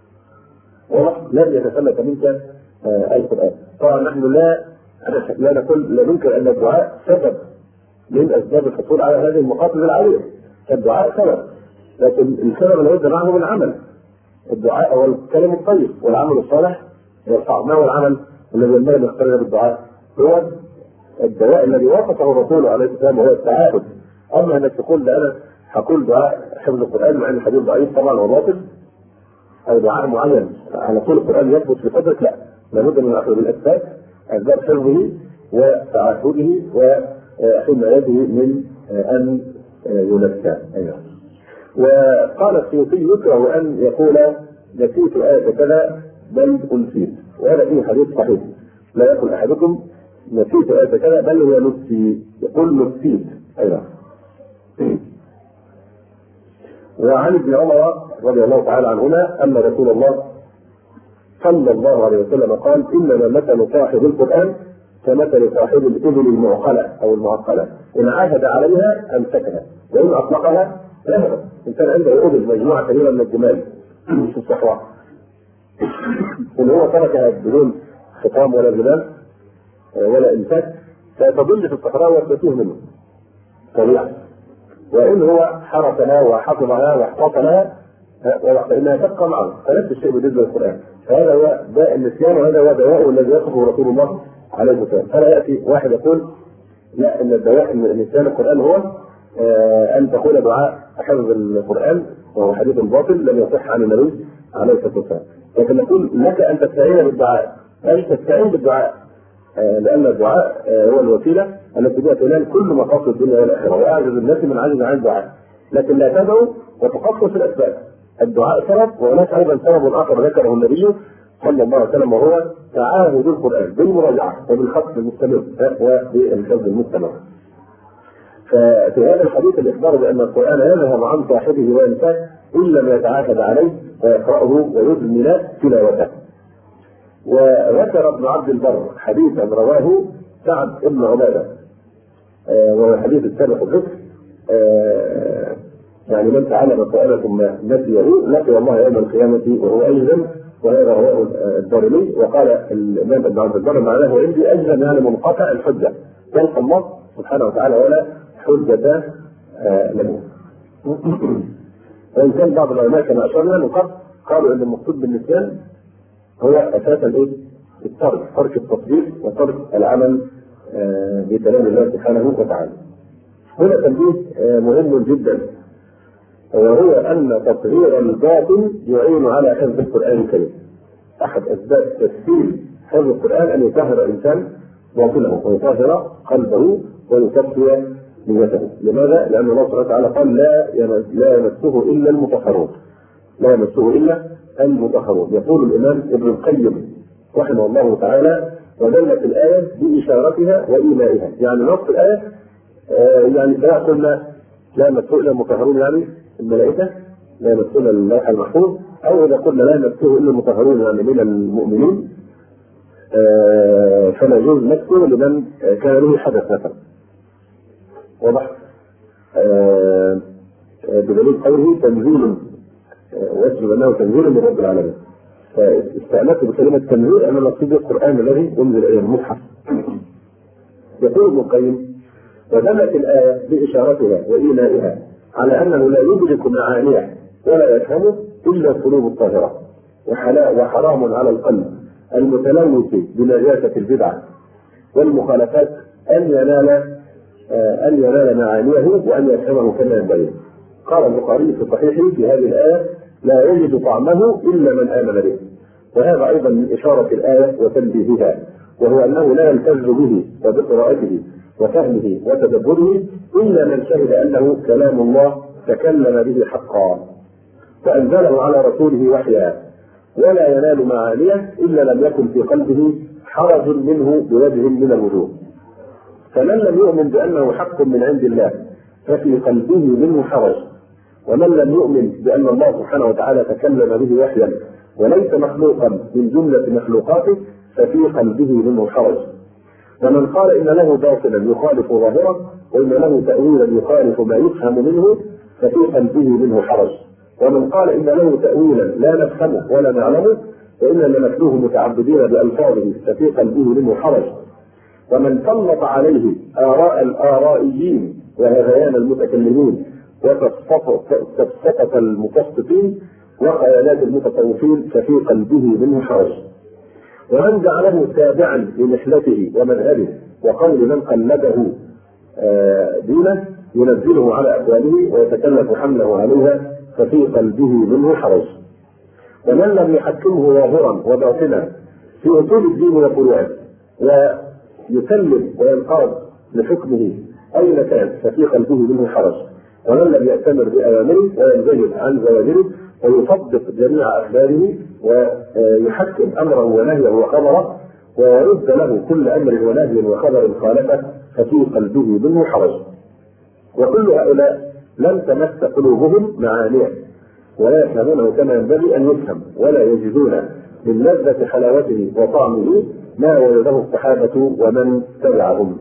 لن يتفلت منك القران. طبعا نحن لا نقول، لا ننكر ان الدعاء سبب من اسباب الحصول على هذه المقاصد العاليه، فالدعاء سبب، لكن السبب لابد معه من عمل. الدعاء هو الكلم الطيب والعمل الصالح يرفع. ما هو العمل الذي ينبغي ان نقترن بالدعاء؟ هو الدواء الذي وصفه الرسول عليه السلام وهو التعاهد. اما انك تقول ده انا هقول دعاء حفظ القران مع ان الحديث ضعيف طبعا وباطل، او دعاء معين على طول القران يثبت في صدرك، لا، لابد من اخذ الاسباب، اسباب حفظه وتعاهده وحمايته من ان ينسى. ايضا وقال السيوطي: يكره ان يقول نسيت آية كذا بل انسيت، وهذا فيه حديث صحيح: لا يقول احدكم نسيت آية كذا بل هو نسي، يقول نسيت. ايضا وعن ابن عمر رضي الله تعالى عنهما ان رسول الله صلى الله عليه وسلم قال: انما مثل صاحب القران كمثل صاحب الابل المعقله او المعقله، ان عهد عليها امسكها وان اطلقها ذهبت. ان كان عنده ابل مجموعه كبيره من الجمال في الصحراء ان هو تركها بدون خطام ولا زمام ولا امساك فتضل في الصحراء وتتيه منه طبيعه، وان هو حرسها وحفظها واحتفظها فانها تبقى معه. فنفس الشيء بالنسبه للقران، فهذا هو داء النسيان وهذا هو دواء الذي يصفه رسول الله عليه الصلاه والسلام. فلا ياتي واحد يقول لا ان الدواء النسيان القران هو ان تقول دعاء حفظ القران وهو حديث باطل لم يصح عن النبي عليه الصلاه والسلام، لكن نقول لك ان تستعين بالدعاء، اي تستعين بالدعاء، لان الدعاء هو الوسيله التي بها تنال كل مقاصد الدنيا والاخره، واعجز الناس من عجز عن الدعاء. لكن لا تدعو وتقصر في الاسباب. الدعاء سبب، وهناك ايضا سبب اخر ذكره النبي صلى الله عليه وسلم وهو تعاهد القران بالمراجعه وبالخط المستمر وبالحفظ المستمر. ففي هذا الحديث الاخبار بان القران يذهب عن صاحبه وينساه ان لم يتعاهد عليه ويقراه ويدمن تلاوته. وذكر ابن عبد البر حديثا رواه سعد بن عباده وهو حديث السابق الذكر، يعني من تعلم القرآن ثم نسيه لقي الله يوم القيامة وهو أجزم، وهذا رواه الدارمي. وقال الإمام ابن عبد البر معناه عندي أجزم يعني منقطع الحجة، يلقى الله سبحانه وتعالى ولا حجة له. وإن كان بعض العلماء كما أشرنا من قبل قالوا أن المقصود بالنسيان هو أساسا ترك التطبيق وترك العمل بكلام الله سبحانه وتعالى. هنا تنبيه مهم جدا، وهو ان تطهير الباطن يعين على حفظ القران الكريم. احد اسباب تسهيل حفظ القران ان يطهر الانسان باطنه ويطهر قلبه ويكفي نيته. لماذا؟ لان الله سبحانه وتعالى قال لا يمسه الا المطهرون، لا يمسه الا المطهرون. يقول الامام ابن القيم رحمه الله تعالى: ودلت الايه باشارتها وايمائها. يعني نص الايه يعني سواء قلنا لا يمسه الا المطهرون يعني الملائكه لا يمسون اللوح المحفوظ، أو إذا قلنا لا يمسه إلا المطهرون يعني من المؤمنين فلا يجوز مسه لمن كان له حدث مثلا. واضح؟ بدليل قوله تنزيل ويجب أنه تنزيل من رب العالمين. فاستأنفت بكلمة تنزيل أن المقصود القرآن الذي أنزل إلى المصحف. يقول ابن القيم: ودلت الآية بإشارتها وإيمائها على أنه لا يدرك معانيها ولا يفهمه إلا القلوب الطاهرة، وحرام على القلب المتلوث بنجاسة البدعة والمخالفات أن ينال معانيه وأن يفهمه كما ينبغي. قال البخاري في صحيحه في هذه الآية: لا يجد طعمه إلا من آمن به. وهذا أيضا من إشارة الآية وتنبيهها، وهو أنه لا يلتز به وبقراءته وفهمه وتدبره إلا من شهد أنه كلام الله تكلم به حقا فأنزله على رسوله وحيا، ولا ينال معانيه إلا لم يكن في قلبه حرج منه بوجه من الوجوه. فمن لم يؤمن بأنه حق من عند الله ففي قلبه منه حرج، ومن لم يؤمن بأن الله سبحانه وتعالى تكلم به وحيا وليس مخلوقا من جملة مخلوقاته ففي قلبه منه حرج. ومن قال إن له باطلا يخالف ظاهره وإن له تأويلا يخالف ما يفهم منه ففي قلبه منه حرج. ومن قال إن له تأويلا لا نفهمه ولا نعلمه وإننا نتلوه متعبدين بألفاظه ففي قلبه منه حرج. ومن سلط عليه آراء الآرائيين وهذيان المتكلمين وتفسقة المتسقطين وخيالات المتصوفين ففي قلبه منه حرج. ومن جعله تابعا لمحنته ومذهبه وقول من قلده دينه ينزله على أقواله ويتكلف حمله عليها ففي قلبه منه حرج. ومن لم يحكمه ظاهرا وباطنا في أصول الدين وفروعه ويسلم وينقاد لحكمه أين كان ففي قلبه منه حرج. ومن لم يأتمر بأوامره وينزجر عن زواجره ويصدق جميع أخباره ويحكم أمره ونهيه وخبره ويرد له كل أمر ونهي وخبر خالفه ففي قلبه منه حرج. وكل هؤلاء لم تمس قلوبهم معانيه ولا يفهمونه كما ينبغي أن يفهم ولا يجدون من لذة حلاوته وطعمه ما وجده الصحابة ومن تبعهم.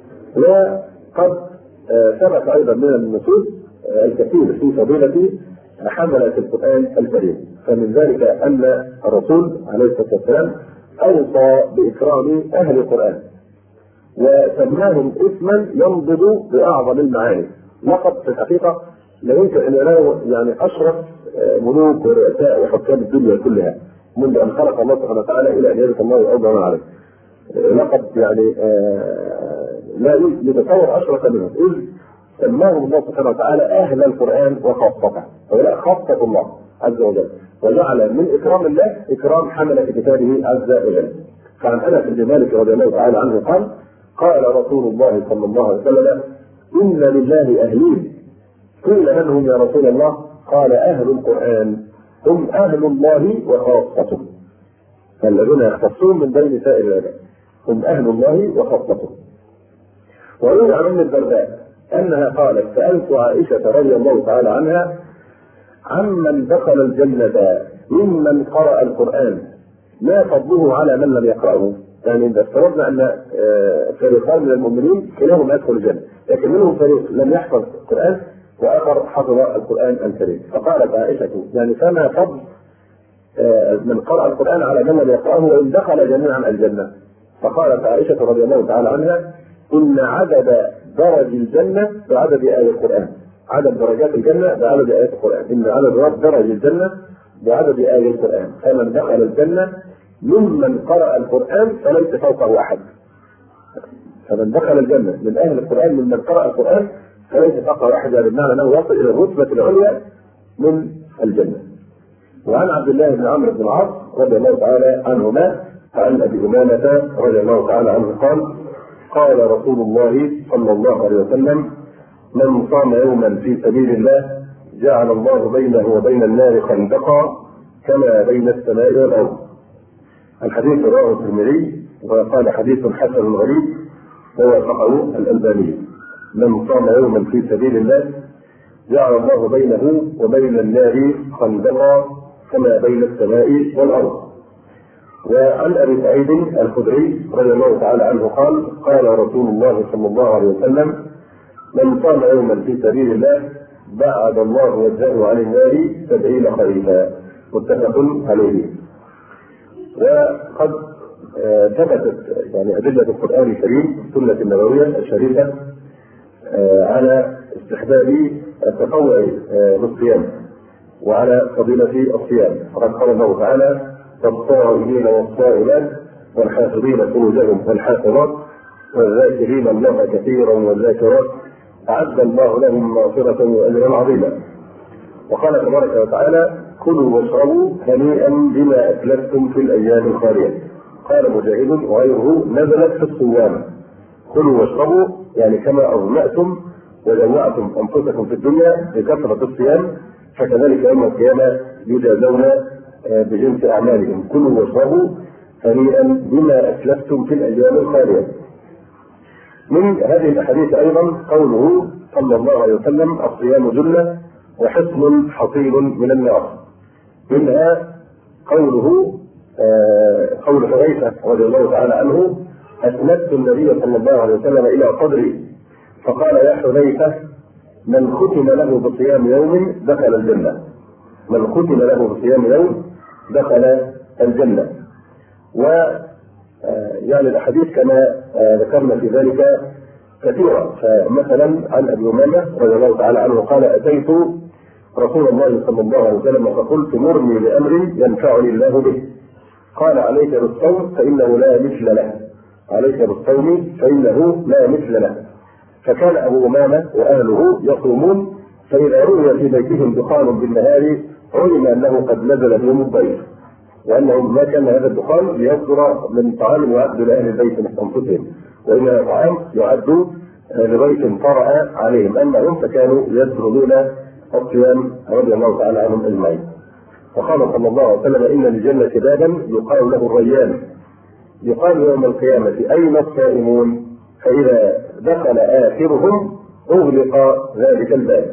وقد ثبت أيضا من النصوص الكثير في فضيلة حملة القرآن الكريم. فمن ذلك أن الرسول عليه الصلاة والسلام أوصى بإكرام أهل القرآن وسماهم اسما ينضب بأعظم المعاني. لقد في الحقيقة لا يمكن أن يراه يعني أشرف ملوك ورؤساء وحكام الدنيا كلها منذ أن خلق الله سبحانه وتعالى إلى أن يرث الله الأرض وما عليه. لقد يعني لا يتصور أشرف منهم، إذ سماهم الله سبحانه وتعالى أهل القرآن وخاصته، هؤلاء خاصة الله عز وجل، وجعل من إكرام الله إكرام حملة كتابه عز وجل. فعن أنس بن مالك رضي الله تعالى عنه قال: قال رسول الله صلى الله عليه وسلم: إن لله أهلين. قيل من هم يا رسول الله؟ قال: أهل القرآن، هم أهل الله وخاصته، فالذين يختصون من بين سائر العباد هم أهل الله وخاصته. وروي عن أم الدرداء أنها قالت: سألت عائشة رضي الله تعالى عنها عمن دخل الجنة ممن قرأ القرآن ما فضله على من لم يقرأه. يعني إذا افترضنا أن فريقان من المؤمنين كلاهما يدخل الجنة، لكن منهم فريق لم يحفظ القرآن وآخر حفظ القرآن الكريم. فقالت عائشة: يعني فما فضل من قرأ القرآن على من لم يقرأه وإن دخل جميعا الجنة؟ فقالت عائشة رضي الله تعالى عنها: إن عدد درج الجنة بعدد آية القرآن، عدد درجات الجنة بعدد آيات القرآن، إن عدد درج الجنة بعدد آية القرآن، فمن دخل الجنة ممن قرأ القرآن فليس فوقه أحد. فمن دخل الجنة من أهل القرآن ممن قرأ القرآن فليس فوقه أحد، يعني بمعنى أنه يصل إلى الرتبة العليا من الجنة. وعن عبد الله بن عمرو بن العاص رضي الله تعالى عنهما عن أبي أمامة رضي الله تعالى عنه قال: قال رسول الله صلى الله عليه وسلم: من صام يوما في سبيل الله جعل الله بينه وبين النار خندقا كما بين السماء والأرض. الحديث رواه الترمذي وقال حديث حسن غريب ووافقه الألباني. من صام يوما في سبيل الله جعل الله بينه وبين النار خندقا كما بين السماء والأرض. وعن أبي سعيد الخدري رضي الله تعالى عنه قال: قال رسول الله صلى الله عليه وسلم: من صام يوما في سبيل الله بعد الله وجهه عن النار 70 خريفا. متفق عليه. وقد ثبتت يعني أدلة القرآن الكريم والسنة النبوية الشريفة على استحباب التطوع بالصيام وعلى فضيلة الصيام. فقد قال الله تعالى: والصائمين والصائمات والحافظين فروجهم والحافظات والذاكرين الله كثيرا والذاكرات أعد الله لهم مغفرة وأجرا عظيما. وقال تبارك وتعالى: كلوا واشربوا هنيئا بما أسلفتم في الأيام الخالية. قال مجاهد وغيره: نزلت في الصيام. كلوا واشربوا يعني كما أظمأتم وجوعتم أنفسكم في الدنيا بكثرة الصيام فكذلك يوم القيامة يجازون بجنس أعمالهم. كلوا واشربوا هنيئا بما أسلفتم في الأيام الخالية. من هذه الأحاديث أيضا قوله صلى الله عليه وسلم: الصيام جنة وحصن حصين من النار. منها قول حذيفة رضي الله تعالى عنه: أسندت النبي صلى الله عليه وسلم إلى صدري فقال: يا حذيفة من ختم له بصيام يوم دخل الجنة. من ختم له بصيام يوم دخل الجنة. يعني الأحاديث كما ذكرنا في ذلك كثيرة. فمثلا عن أبي أمامة رضي الله تعالى عنه قال: أتيت رسول الله صلى الله عليه وسلم فقلت: مرني بأمر ينفعني الله به. قال: عليك بالصوم فإنه لا مثل له. عليك بالصوم فإنه لا مثل له. فكان أبو أمامة وأهله يصومون فإذا رؤي في بيتهم دخان بالنهار علم أنه قد نزل بهم الضيف، وأنهم ما كان هذا الدخان ليصدر من طعام يعد لأهل البيت من أنفسهم، وإنما طعام يعد لضيف طرأ عليهم، أنهم فكانوا يسردون الصيام رضي الله تعالى عنهم أجمعين. وقال صلى الله عليه وسلم: إن للجنة بابا يقال له الريان، يقال يوم القيامة: أين الصائمون؟ فإذا دخل آخرهم أغلق ذلك الباب.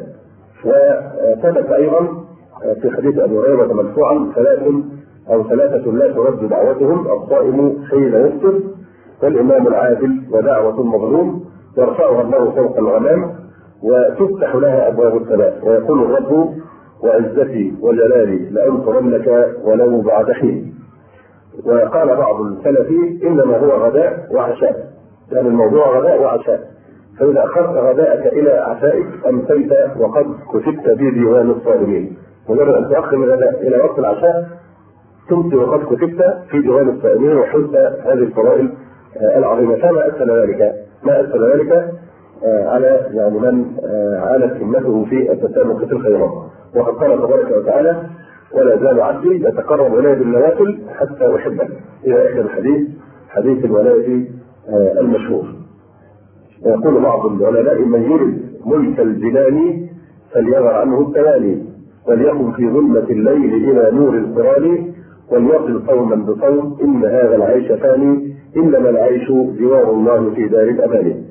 وثبت أيضا في حديث أبي هريرة مرفوعا: ثلاثة لا ترد دعوتهم: الصائم حين يفطر، والإمام العادل، ودعوة المظلوم يرفعها الله فوق الغمام وتفتح لها أبواب السماء. ويقول الرب: وعزتي وجلالي لأنصرنك ولو بعد حين. وقال بعض السلف: إنما هو غداء وعشاء، يعني الموضوع غداء وعشاء، فإذا أخذت غداءك إلى عشائك أمسيت وقد كتبت بديوان الصائمين. مجرد أن تؤخر الغداء إلى وقت العشاء تمسي وقد كتبت في ديوان الصائمين وحلت هذه الفضائل العظيمة. فما أسهل ذلك على يعني من عانت همته في التسابق في الخيرات. وقد قال تبارك وتعالى: ولا زال عبدي يتقرب إلي بالنوافل حتى أحبه، إلى آخر الحديث، حديث الولاء المشهور. ويقول بعض العلماء: من يرد ملك الجنان فليغر عنه التوالي، وليكن في ظلمة الليل إلى نور القران، وليصل صوما بصوم، إن هذا العيش فاني، إنما العيش جوار الله في دار الأمان.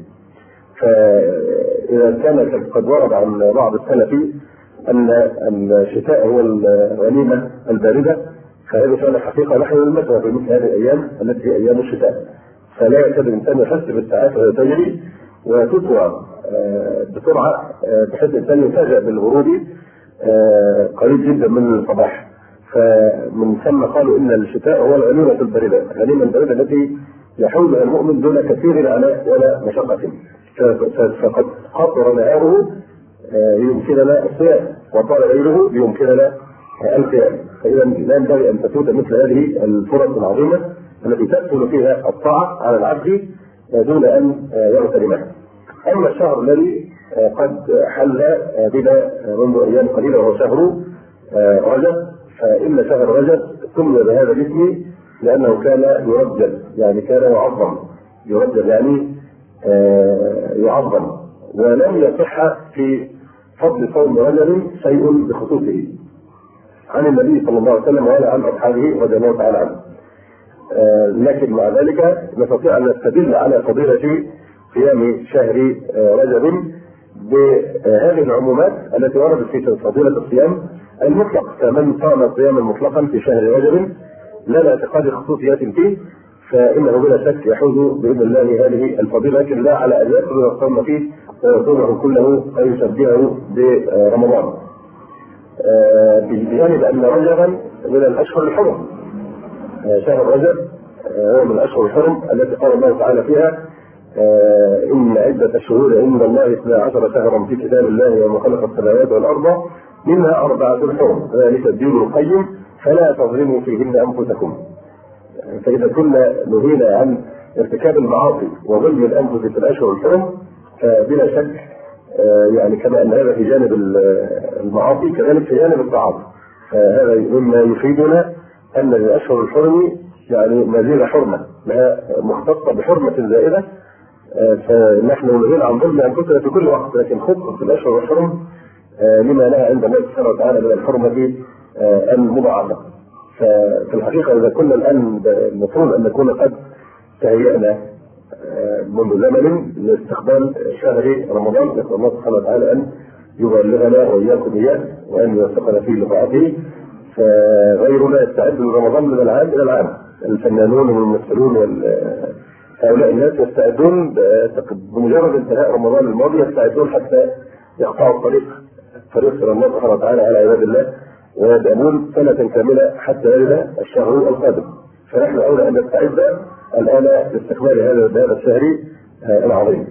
فإذا كان قد ورد عن بعض السلف أن الشتاء هو الغنيمة الباردة، فهذا فعلا حقيقة نحن المسوى في مثل هذه الأيام التي هي أيام الشتاء، فلا يكاد الإنسان يحس بالساعات وهي تجري وتطوى بسرعة بحيث الإنسان يفاجأ بالغروب قريب جدا من الصباح. فمن ثم قالوا إن الشتاء هو الغنيمة الباردة، الغنيمة الباردة التي يحول المؤمن دون كثير عناء ولا مشقة، فقد قطر نهاره يمكننا الصيام وطال ليله يمكننا القيام. فإذا لا ينبغي أن تفوت مثل هذه الفرص العظيمة التي تسهل فيها الطاعة على العبد دون أن يغتنمها. أما الشهر الذي قد حل بنا منذ أيام قليلة وهو شهر رجب، فإن شهر رجب سمي بهذا الاسم لأنه كان يرجل، يعني كان يعظم، يرجل يعني يعظم، ولم يصح في فضل صوم رجب شيء بخصوصه عن النبي صلى الله عليه وسلم ولا عن أصحابه رضي الله تعالى عنه. لكن مع ذلك نستطيع أن نستدل على فضيلة قيام شهر رجب بهذه العمومات التي وردت في فضيلة الصيام المطلق فمن صام صياما مطلقا في شهر رجب لا اعتقاد خصوصيات فيه فانه بلا شك يحوز باذن الله هذه الفضيله، لكن لا على ان يدخل الصوم فيه ويصومه كله او يشبهه برمضان. بجانب ان رجبا من الاشهر الحرم، شهر رجب هو من الاشهر الحرم التي قال الله تعالى فيها ان عده الشهور عند الله 12 شهرا في كتاب الله يوم خلق السماوات والارض منها 4 حرم ذلك الدين القيم فلا تظلموا فيهن انفسكم. فاذا كنا نهينا عن ارتكاب المعاصي وظلم الانفس في الاشهر الحرم فبلا شك يعني كما ان هذا في جانب المعاصي كذلك في جانب الطاعات، فهذا مما يفيدنا ان الاشهر الحرم يعني مزيد حرمه لها مختصه بحرمه زائده، فنحن نهينا عن ظلم انفسنا في كل وقت، لكن خصوصا في الاشهر الحرم لما لها عند الله سبحانه وتعالى من الحرمه المضاعفه. ففي الحقيقه اذا كنا الان المفروض ان نكون قد تهيأنا منذ زمن لاستقبال شهر رمضان، نسال الله سبحانه وتعالى ان يبلغنا واياكم اياه وان يوفقنا فيه لطاعته، فغيرنا يستعد لرمضان من العام الى العام، الفنانون والممثلون هؤلاء الناس يستعدون بمجرد انتهاء رمضان الماضي يستعدون حتى يقطعوا الطريق الى الله سبحانه وتعالى على عباد الله ويدعمون سنة كاملة حتى يرد الشهر القادم. فنحن أولى أن نستعد الآن لاستقبال هذا الشهر العظيم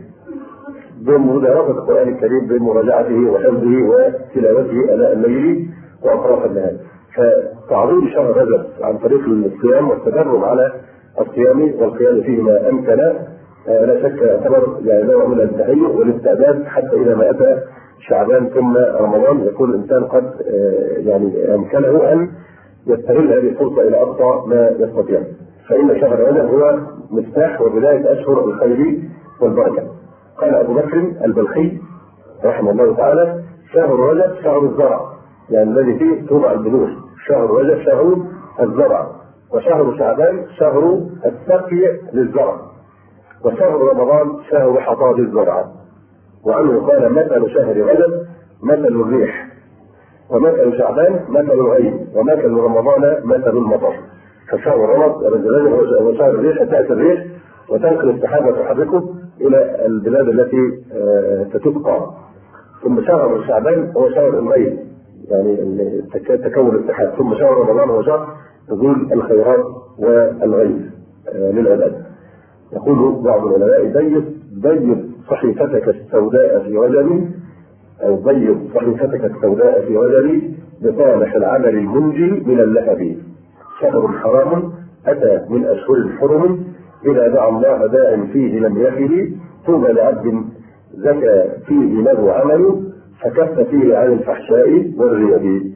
بمدارسة القرآن الكريم بمراجعته وحفظه وتلاوته آناء الليل وأطراف النهار. فتعظيم شهر رجب عن طريق الصيام والتدرب على الصيام والقيام فيه ما أمكن لا شك يعتبر يعني نوع من التهيؤ والاستعداد حتى إذا ما أتى شعبان ثم رمضان يكون الانسان قد يعني امكنه ان يستغل هذه الفرصه الى اقصى ما يستطيع. فان شهر رجب هو مفتاح وبدايه اشهر الخير والبركه. قال ابو بكر البلخي رحمه الله تعالى: شهر رجب شهر الزرع، يعني الذي فيه توضع البذور. شهر رجب شهر الزرع، وشهر شعبان شهر السقي للزرع، وشهر رمضان شهر حصاد الزرع. وعنه قال: مثل شهر رجب مثل الريح، ومثل شعبان مثل الغيم، ومثل رمضان مثل المطر. فشهر رجب هو شهر الريح، تأتي الريح وتنقل السحاب وتحركه إلى البلاد التي ستبقى. ثم شهر شعبان هو شهر الغيم، يعني تكون السحاب. ثم شهر رمضان هو شهر نزول الخيرات والغيم للعباد. يقول بعض العلماء: بيض صحيفتك السوداء في رجب، أو بيض صحيفتك السوداء في رجب بصالح العمل المنجي من اللهب. شهر حرام أتى من أشهر الحرم، إذا دعا الله داع فيه لم يخل. طوبى لعبد زكى فيه له عمل، فكف فيه عن الفحشاء والريب.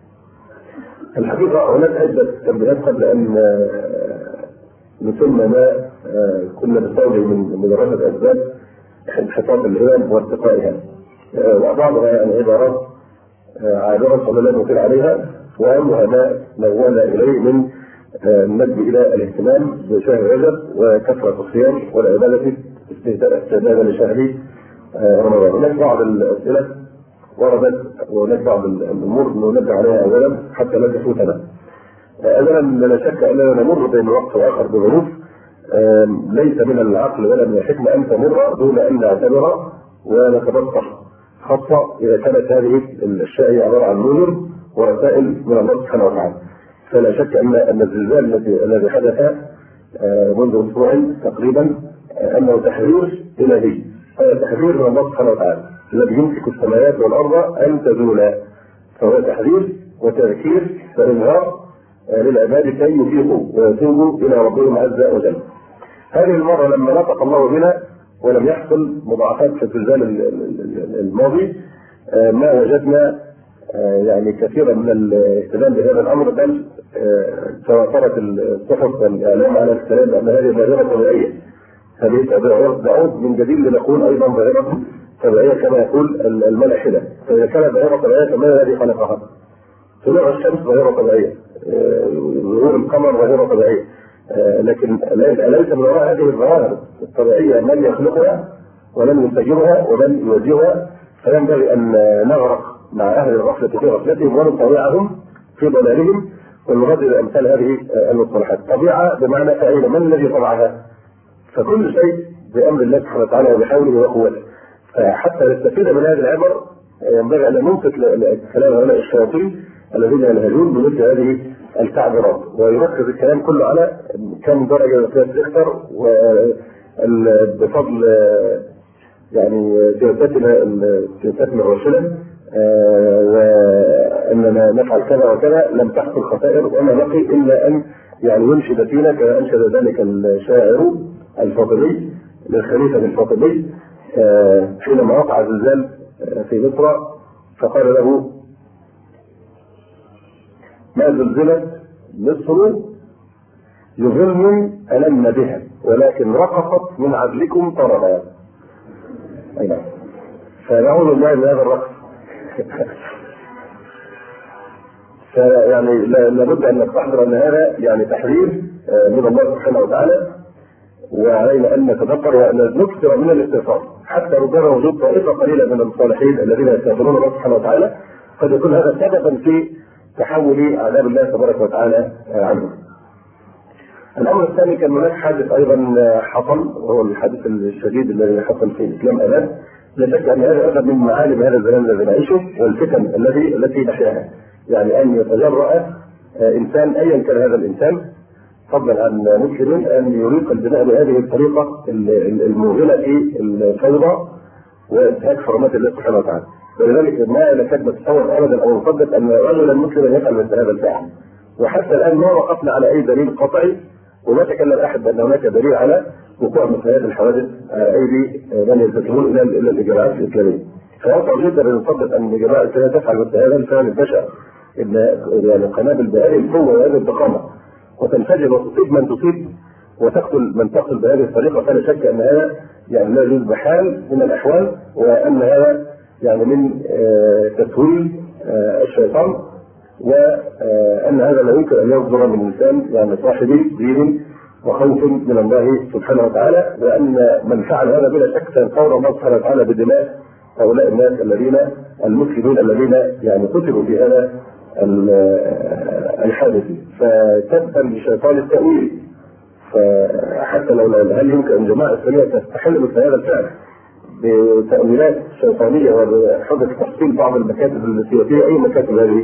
الحقيقة هناك عدة تنبيهات قبل أن نتم ما كنا نستوجب من مدرسة أسباب انحطاط الهمم وارتقائها، وبعضها يعني عبارات عابرة قبل لا نطيل عليها، وأهمها ما نوّلنا إليه من الندب إلى الاهتمام بشهر رجب وكثرة الصيام والعبادة استعدادا لشهر رمضان. هناك بعض الأسئلة وردت وهناك بعض الأمور ننبه عليها أولا حتى لا تفوتنا. أولا لا شك أننا نمر بين وقت وآخر بظروف ليس من العقل ولا من الحكمة أن تمر دون أن نعتبر ونتبطح، خاصة إذا كانت هذه الأشياء عبارة عن نذر ورسائل من الله سبحانه وتعالى. فلا شك أن الزلزال الذي حدث منذ أسبوع تقريبا أنه تحذير إلهي، هذا تحذير من الله سبحانه وتعالى الذي يمسك السماوات والأرض أن تزولا، فهو تحذير وتذكير وإنذار للعباد كي يفيقوا ويتوبوا إلى ربهم عز وجل. هذه المرة لما نطق الله بنا ولم يحصل مضاعفات في الزلزال الماضي ما وجدنا يعني كثيرا من الاهتمام بهذا الأمر، بل تواترت الصحف والإعلام على الكلام بأن هذه ظاهرة طبيعية. هذه تعود من جديد لنقول أيضا ظاهرة طبيعية كما يقول الملاحدة. فإذا كانت ظاهرة طبيعية فما الذي خلقها؟ طلوع الشمس ظاهرة طبيعية، ظهور القمر ظاهرة طبيعية، لكن ليس من وراء هذه الظواهر الطبيعية من يخلقها ومن يسيرها ومن يوجهها. فينبغي أن نغرق مع اهل الغفله في غفلتهم ونطوعهم في ضلالهم ونردد امثال هذه المصطلحات. طبيعه بمعنى فاعل، من الذي طبعها؟ فكل شيء بامر الله سبحانه وتعالى وبحوله وقوته. فحتى نستفيد من هذه العبر ينبغي ان ننصت كلام هؤلاء الشياطين الذين يلهجون بمثل هذه التعبيرات، ويركز الكلام كله على كم درجه قياس ريختر، وبفضل يعني سياستنا الراشده واننا نفعل كذا وكذا لم تحصل خسائر وما بقي الا ان يعني ينشد فينا كما انشد ذلك الشاعر الفاطمي للخليفه الفاطمي حينما وقع زلزال في مصر فقال له: ما زلزلت مصر يظن ألم بها ولكن رقصت من عدلكم طربا. أي نعم. فنعوذ بالله من هذا الرقص. فيعني لابد أن نستحضر أن هذا يعني تحرير من الله سبحانه وتعالى، وعلينا أن نتذكر وأن نكثر من الاستغفار حتى ربما وجود طائفة قليلة من الصالحين الذين يستغفرون الله سبحانه وتعالى قد يكون هذا سببا في تحول عذاب الله تبارك وتعالى عنه. الأمر الثاني كان هناك حادث أيضا حصل، وهو الحادث الشديد الذي حصل في الإسلام الآن. لا شك أن هذا أيضا من معالم هذا الزمان الذي نعيشه والفتن التي نحياها، يعني أن يتجرأ إنسان أيا كان هذا الإنسان فضلا عن مسلم أن يريق البناء بهذه الطريقة الموغلة في الفوضى وانتهاك حرمات الله سبحانه وتعالى. ولذلك ما نكاد نتصور أبدا أو نصدق أن رجلا مسلما يفعل مثل هذا الفعل. وحتى الآن ما وقفنا على أي دليل قطعي، وما تكلم أحد بأن هناك دليل على وقوع مثل هذه الحوادث أيدي من يلتزمون إلى الإجراءات الإسلامية. فيصعب جدا أن نصدق أن الإجراءات الإسلامية تفعل مثل هذا الفعل البشع، إن يعني قنابل بهذه القوة وهذه الضخامة وتنفجر وتصيب من تصيب وتقتل من تقتل بهذه الطريقة، فلا شك أن هذا يعني لا يجوز بحال من الأحوال، وأن هذا يعني من تسويل الشيطان، وأن هذا لا يمكن أن يصدر من إنسان يعني صاحب دين وخوف من الله سبحانه وتعالى، وأن من فعل هذا بلا شك سينصر الله سبحانه وتعالى بدماء هؤلاء الناس المسلمين الذين يعني قتلوا في هذا الحادث. فتبا لشيطان التأويل، فحتى لو هل يمكن أن جماعة إسلامية تستحل مثل هذا الفعل بتأويلات شيطانية وبحجة تحصيل بعض المكاتب السياسية أي مكاتب هذه؟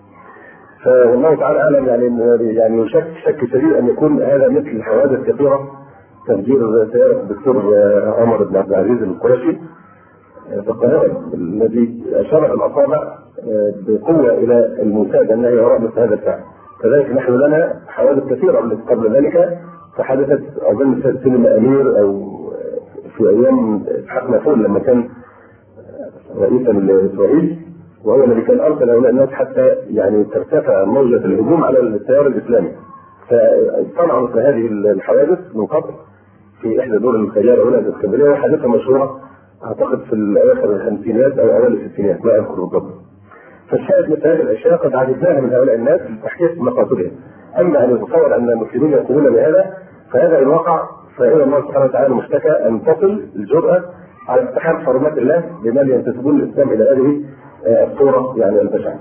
فالله تعالى أعلم. يعني شك شديد أن يكون هذا مثل حوادث كثيرة. تفجير سيارة الدكتور عمر بن عبد العزيز القرشي في القاهرة الذي أشار الأصابع بقوة إلى الموساد أنه يرى مثل هذا الفعل. كذلك نحن لنا حوادث كثيرة قبل ذلك فحدثت أظن في سينما أمير أو في أيام إسحاق نافون لما كان رئيسا لإسرائيل، وهو الذي كان أرسل هؤلاء الناس حتى يعني ترتفع موجة الهجوم على التيار الإسلامي. فصنعوا مثل هذه الحوادث من قبل في إحدى دول الخيار هنا في اسكندرية، وحادثة مشهورة أعتقد في أواخر الخمسينات أو أوائل الستينات لا أذكر بالضبط. فالشاهد مثل هذه الأشياء قد عجزناها من هؤلاء الناس لتحقيق مقاصدهم. أما أن يتصور أن المسلمين يقومون بهذا فهذا إن وقع فإلى الله سبحانه وتعالى مشتكى أن تصل الجرأة على اقتحام حرمات الله بمن ينتسبون الإسلام إلى هذه الصورة يعني البشعة.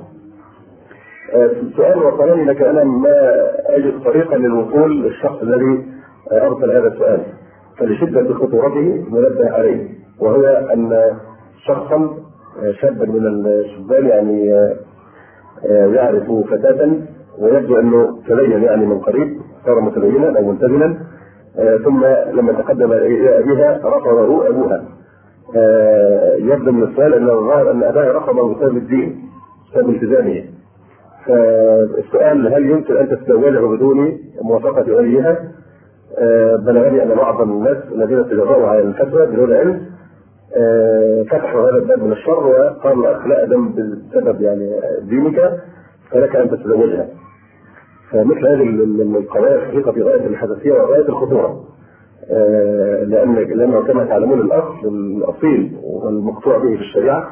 السؤال وصلني لك أنا ما أجد طريقا للوصول للشخص الذي أرسل هذا السؤال، فلشدة خطورته منبه عليه، وهو أن شخصا شابا من الشبان يعني يعرف فتاة ويبدو أنه تبين يعني من قريب صار متدينا أو ملتزما، ثم لما تقدم إلى أبيها رفضه أبوها. يبدو من السؤال أن الظاهر أن أباها رفضه بسبب الدين بسبب التزامه. فالسؤال هل يمكن أن تتزوجه بدون موافقة وليها؟ بلغني أن بعض الناس الذين تجرؤوا على الفتوى بدون علم فتحوا هذا الباب من الشر وقالوا الأخ لا دم بسبب يعني دينك فلك أن تتزوجها. فمثل هذه القضايا الحقيقة في غاية الحساسية وغاية الخطورة، لأنه كما تعلمون الأصل الأصيل والمقطوع به في الشريعة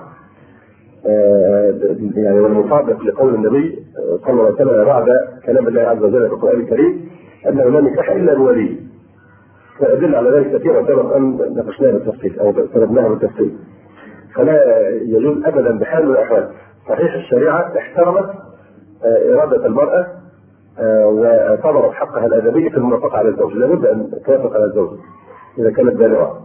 يعني والمطابق لقول النبي صلى الله عليه وسلم بعد كلام الله عز وجل في القرآن الكريم أنه لا نكاح إلا بولي، فأدل على ذلك كثيرا سبق أن ناقشناها بالتفصيل أو سردناها بالتفصيل. فلا يجوز أبدا بحال من الأحوال صحيح الشريعة احترمت إرادة المرأة وطلبت حقها الأدبي في الموافقة على الزوج، لابد أن توافق على الزوج إذا كانت بالغة،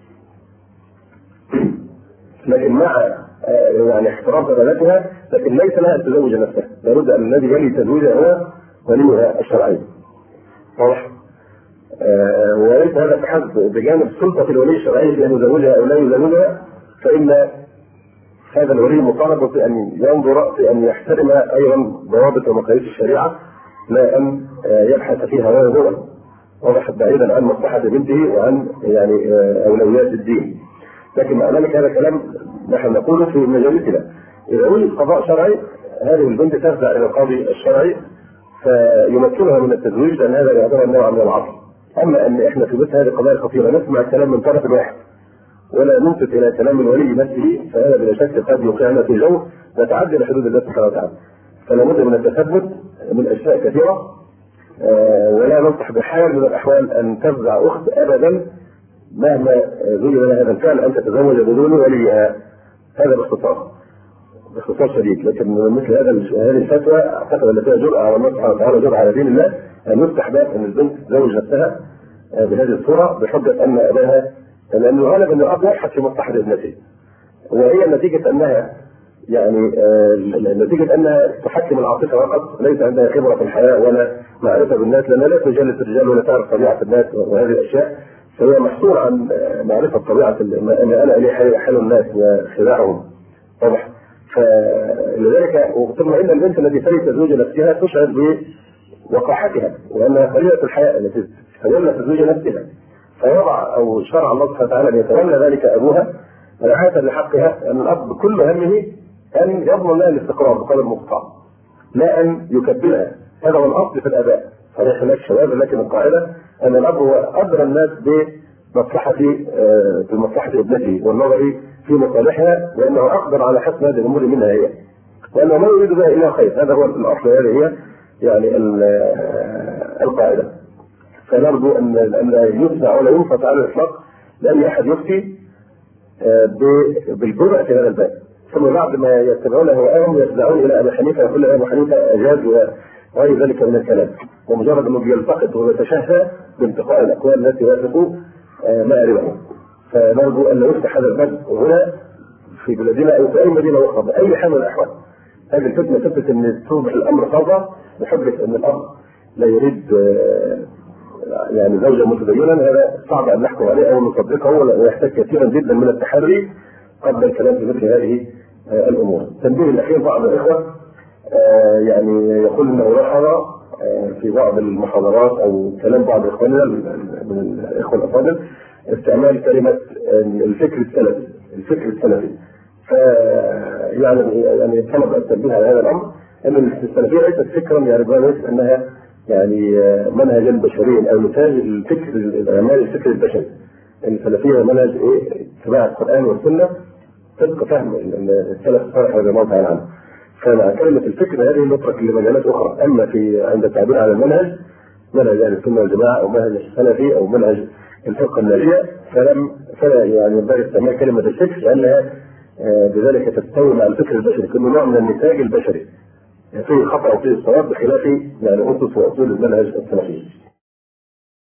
لكن مع يعني احترام إرادتها، لكن ليس لها أن تزوج نفسها، لابد أن الذي يلي تزويجها هو وليها الشرعي. واضح؟ وليس هذا تحدث بجانب سلطة الولي الشرعي بأن يزوجها أو لا يزوجها، فإن هذا الولي مطالب في أن ينظر في أن يحترم أيضا ضوابط ومقاييس الشريعة، لا أن يبحث فيها هو واضح بعيدا عن مصلحة بنته وعن يعني أولويات الدين. لكن مع ذلك هذا كلام نحن نقوله في مجالسنا. إذا وجد قضاء شرعي هذه البنت ترجع إلى القاضي الشرعي فيمكنها من التزويج، لأن هذا يعتبر نوع من العصر. أما أن إحنا في مثل هذه القضايا الخطيرة نسمع الكلام من طرف واحد ولا ننصت إلى كلام الولي نفسه، فهذا بلا شك قد يوقعنا في جو نتعدى لحدود الله سبحانه وتعالى. فلا بد من التثبت من أشياء كثيرة، ولا ننصح بحال من الأحوال أن تفزع أخت أبدا مهما زوج لها هذا الفعل أن تتزوج بدون وليها. هذا باختصار شديد. لكن مثل هذه الفتوى اعتقد ان فيها جرأة على الله سبحانه وتعالى، جرأة على دين الله، ان يفتح باب ان البنت تزوج نفسها بهذه الصورة بحجة ان اباها، لانه غالبا ان الاب يبحث في مصلحة ابنته، وهي نتيجة انها يعني نتيجة انها تحكم العاطفة فقط، ليس عندها خبرة في الحياة ولا معرفة بالناس، لانها لا تجالس الرجال ولا تعرف طبيعة الناس وهذه الاشياء، فهي محصورة عن معرفة طبيعة انا الي حال الناس وخداعهم. واضح؟ فلذلك ثم ان البنت التي تريد تزوج نفسها تشعر بوقاحتها وانها قليله الحياء التي تتولى تزويج نفسها، فوضع او شرع الله سبحانه وتعالى ان يتولى ذلك ابوها رعايه لحقها، ان الاب كل همه ان يضمن لها الاستقرار بقدر المستطاع لا ان يكبلها. هذا هو الاصل في الاباء. صحيح هناك شباب، لكن القاعده ان الاب هو ادرى الناس بمصلحه ابنته والنظر في مصالحها، لانه اقدر على حسم هذه الامور منها هي، وانه لا يريد بها الا خير. هذا هو الاصل، هذه هي يعني القاعده. فنرجو ان لا يسمع ولا ينصت على الاطلاق لاي احد يفتي بالجرأة في هذا الباب، ثم بعد ما يتبعون هواءهم يرجعون الى ابي حنيفه ويقول ابي حنيفه اجاز وغير ذلك من الكلام، ومجرد انه بيلتقط ويتشهى بانتقاء الاقوال التي وافقوا مآربهم. فنرجو ان لا يفتح هذا الباب هنا في بلادنا او في اي مدينه اخرى باي حال من الاحوال. هذه الفتنه تثبت ان تصبح الامر فوضى بحجه ان الاب لا يريد يعني زوجا متدينا. هذا صعب ان نحكم عليه او نصدقه، ويحتاج كثيرا جدا من التحري قبل الكلام في مثل هذه الامور. التنبيه الاخير، بعض الاخوه يعني يقول انه لاحظ في بعض المحاضرات او كلام بعض اخواننا من الاخوه الافاضل استعمال كلمه الفكر السلفي. يعني طلب التنبيه على هذا الامر، ان السلفيه ليست فكرا يعني ليست انها يعني منهجا بشريا او نتاج الفكر الاعمال الفكر البشري. السلفيه منهج اتباع القران والسنه طبق فهم السلف الصالح رضي الله تعالى عنه. فمع كلمه الفكر هذه نترك لمجالات اخرى. اما في عند التعبير على المنهج، منهج اهل السنه والجماعه او منهج السلفي او منهج الفقه الناجيه، فلا يعني ينبغي استعمال كلمه الفكر لانها بذلك تستوي مع الفكر البشري، كل نوع من النتاج البشري فيه خطا وفيه صواب، بخلاف يعني اسس واصول المنهج السلفي.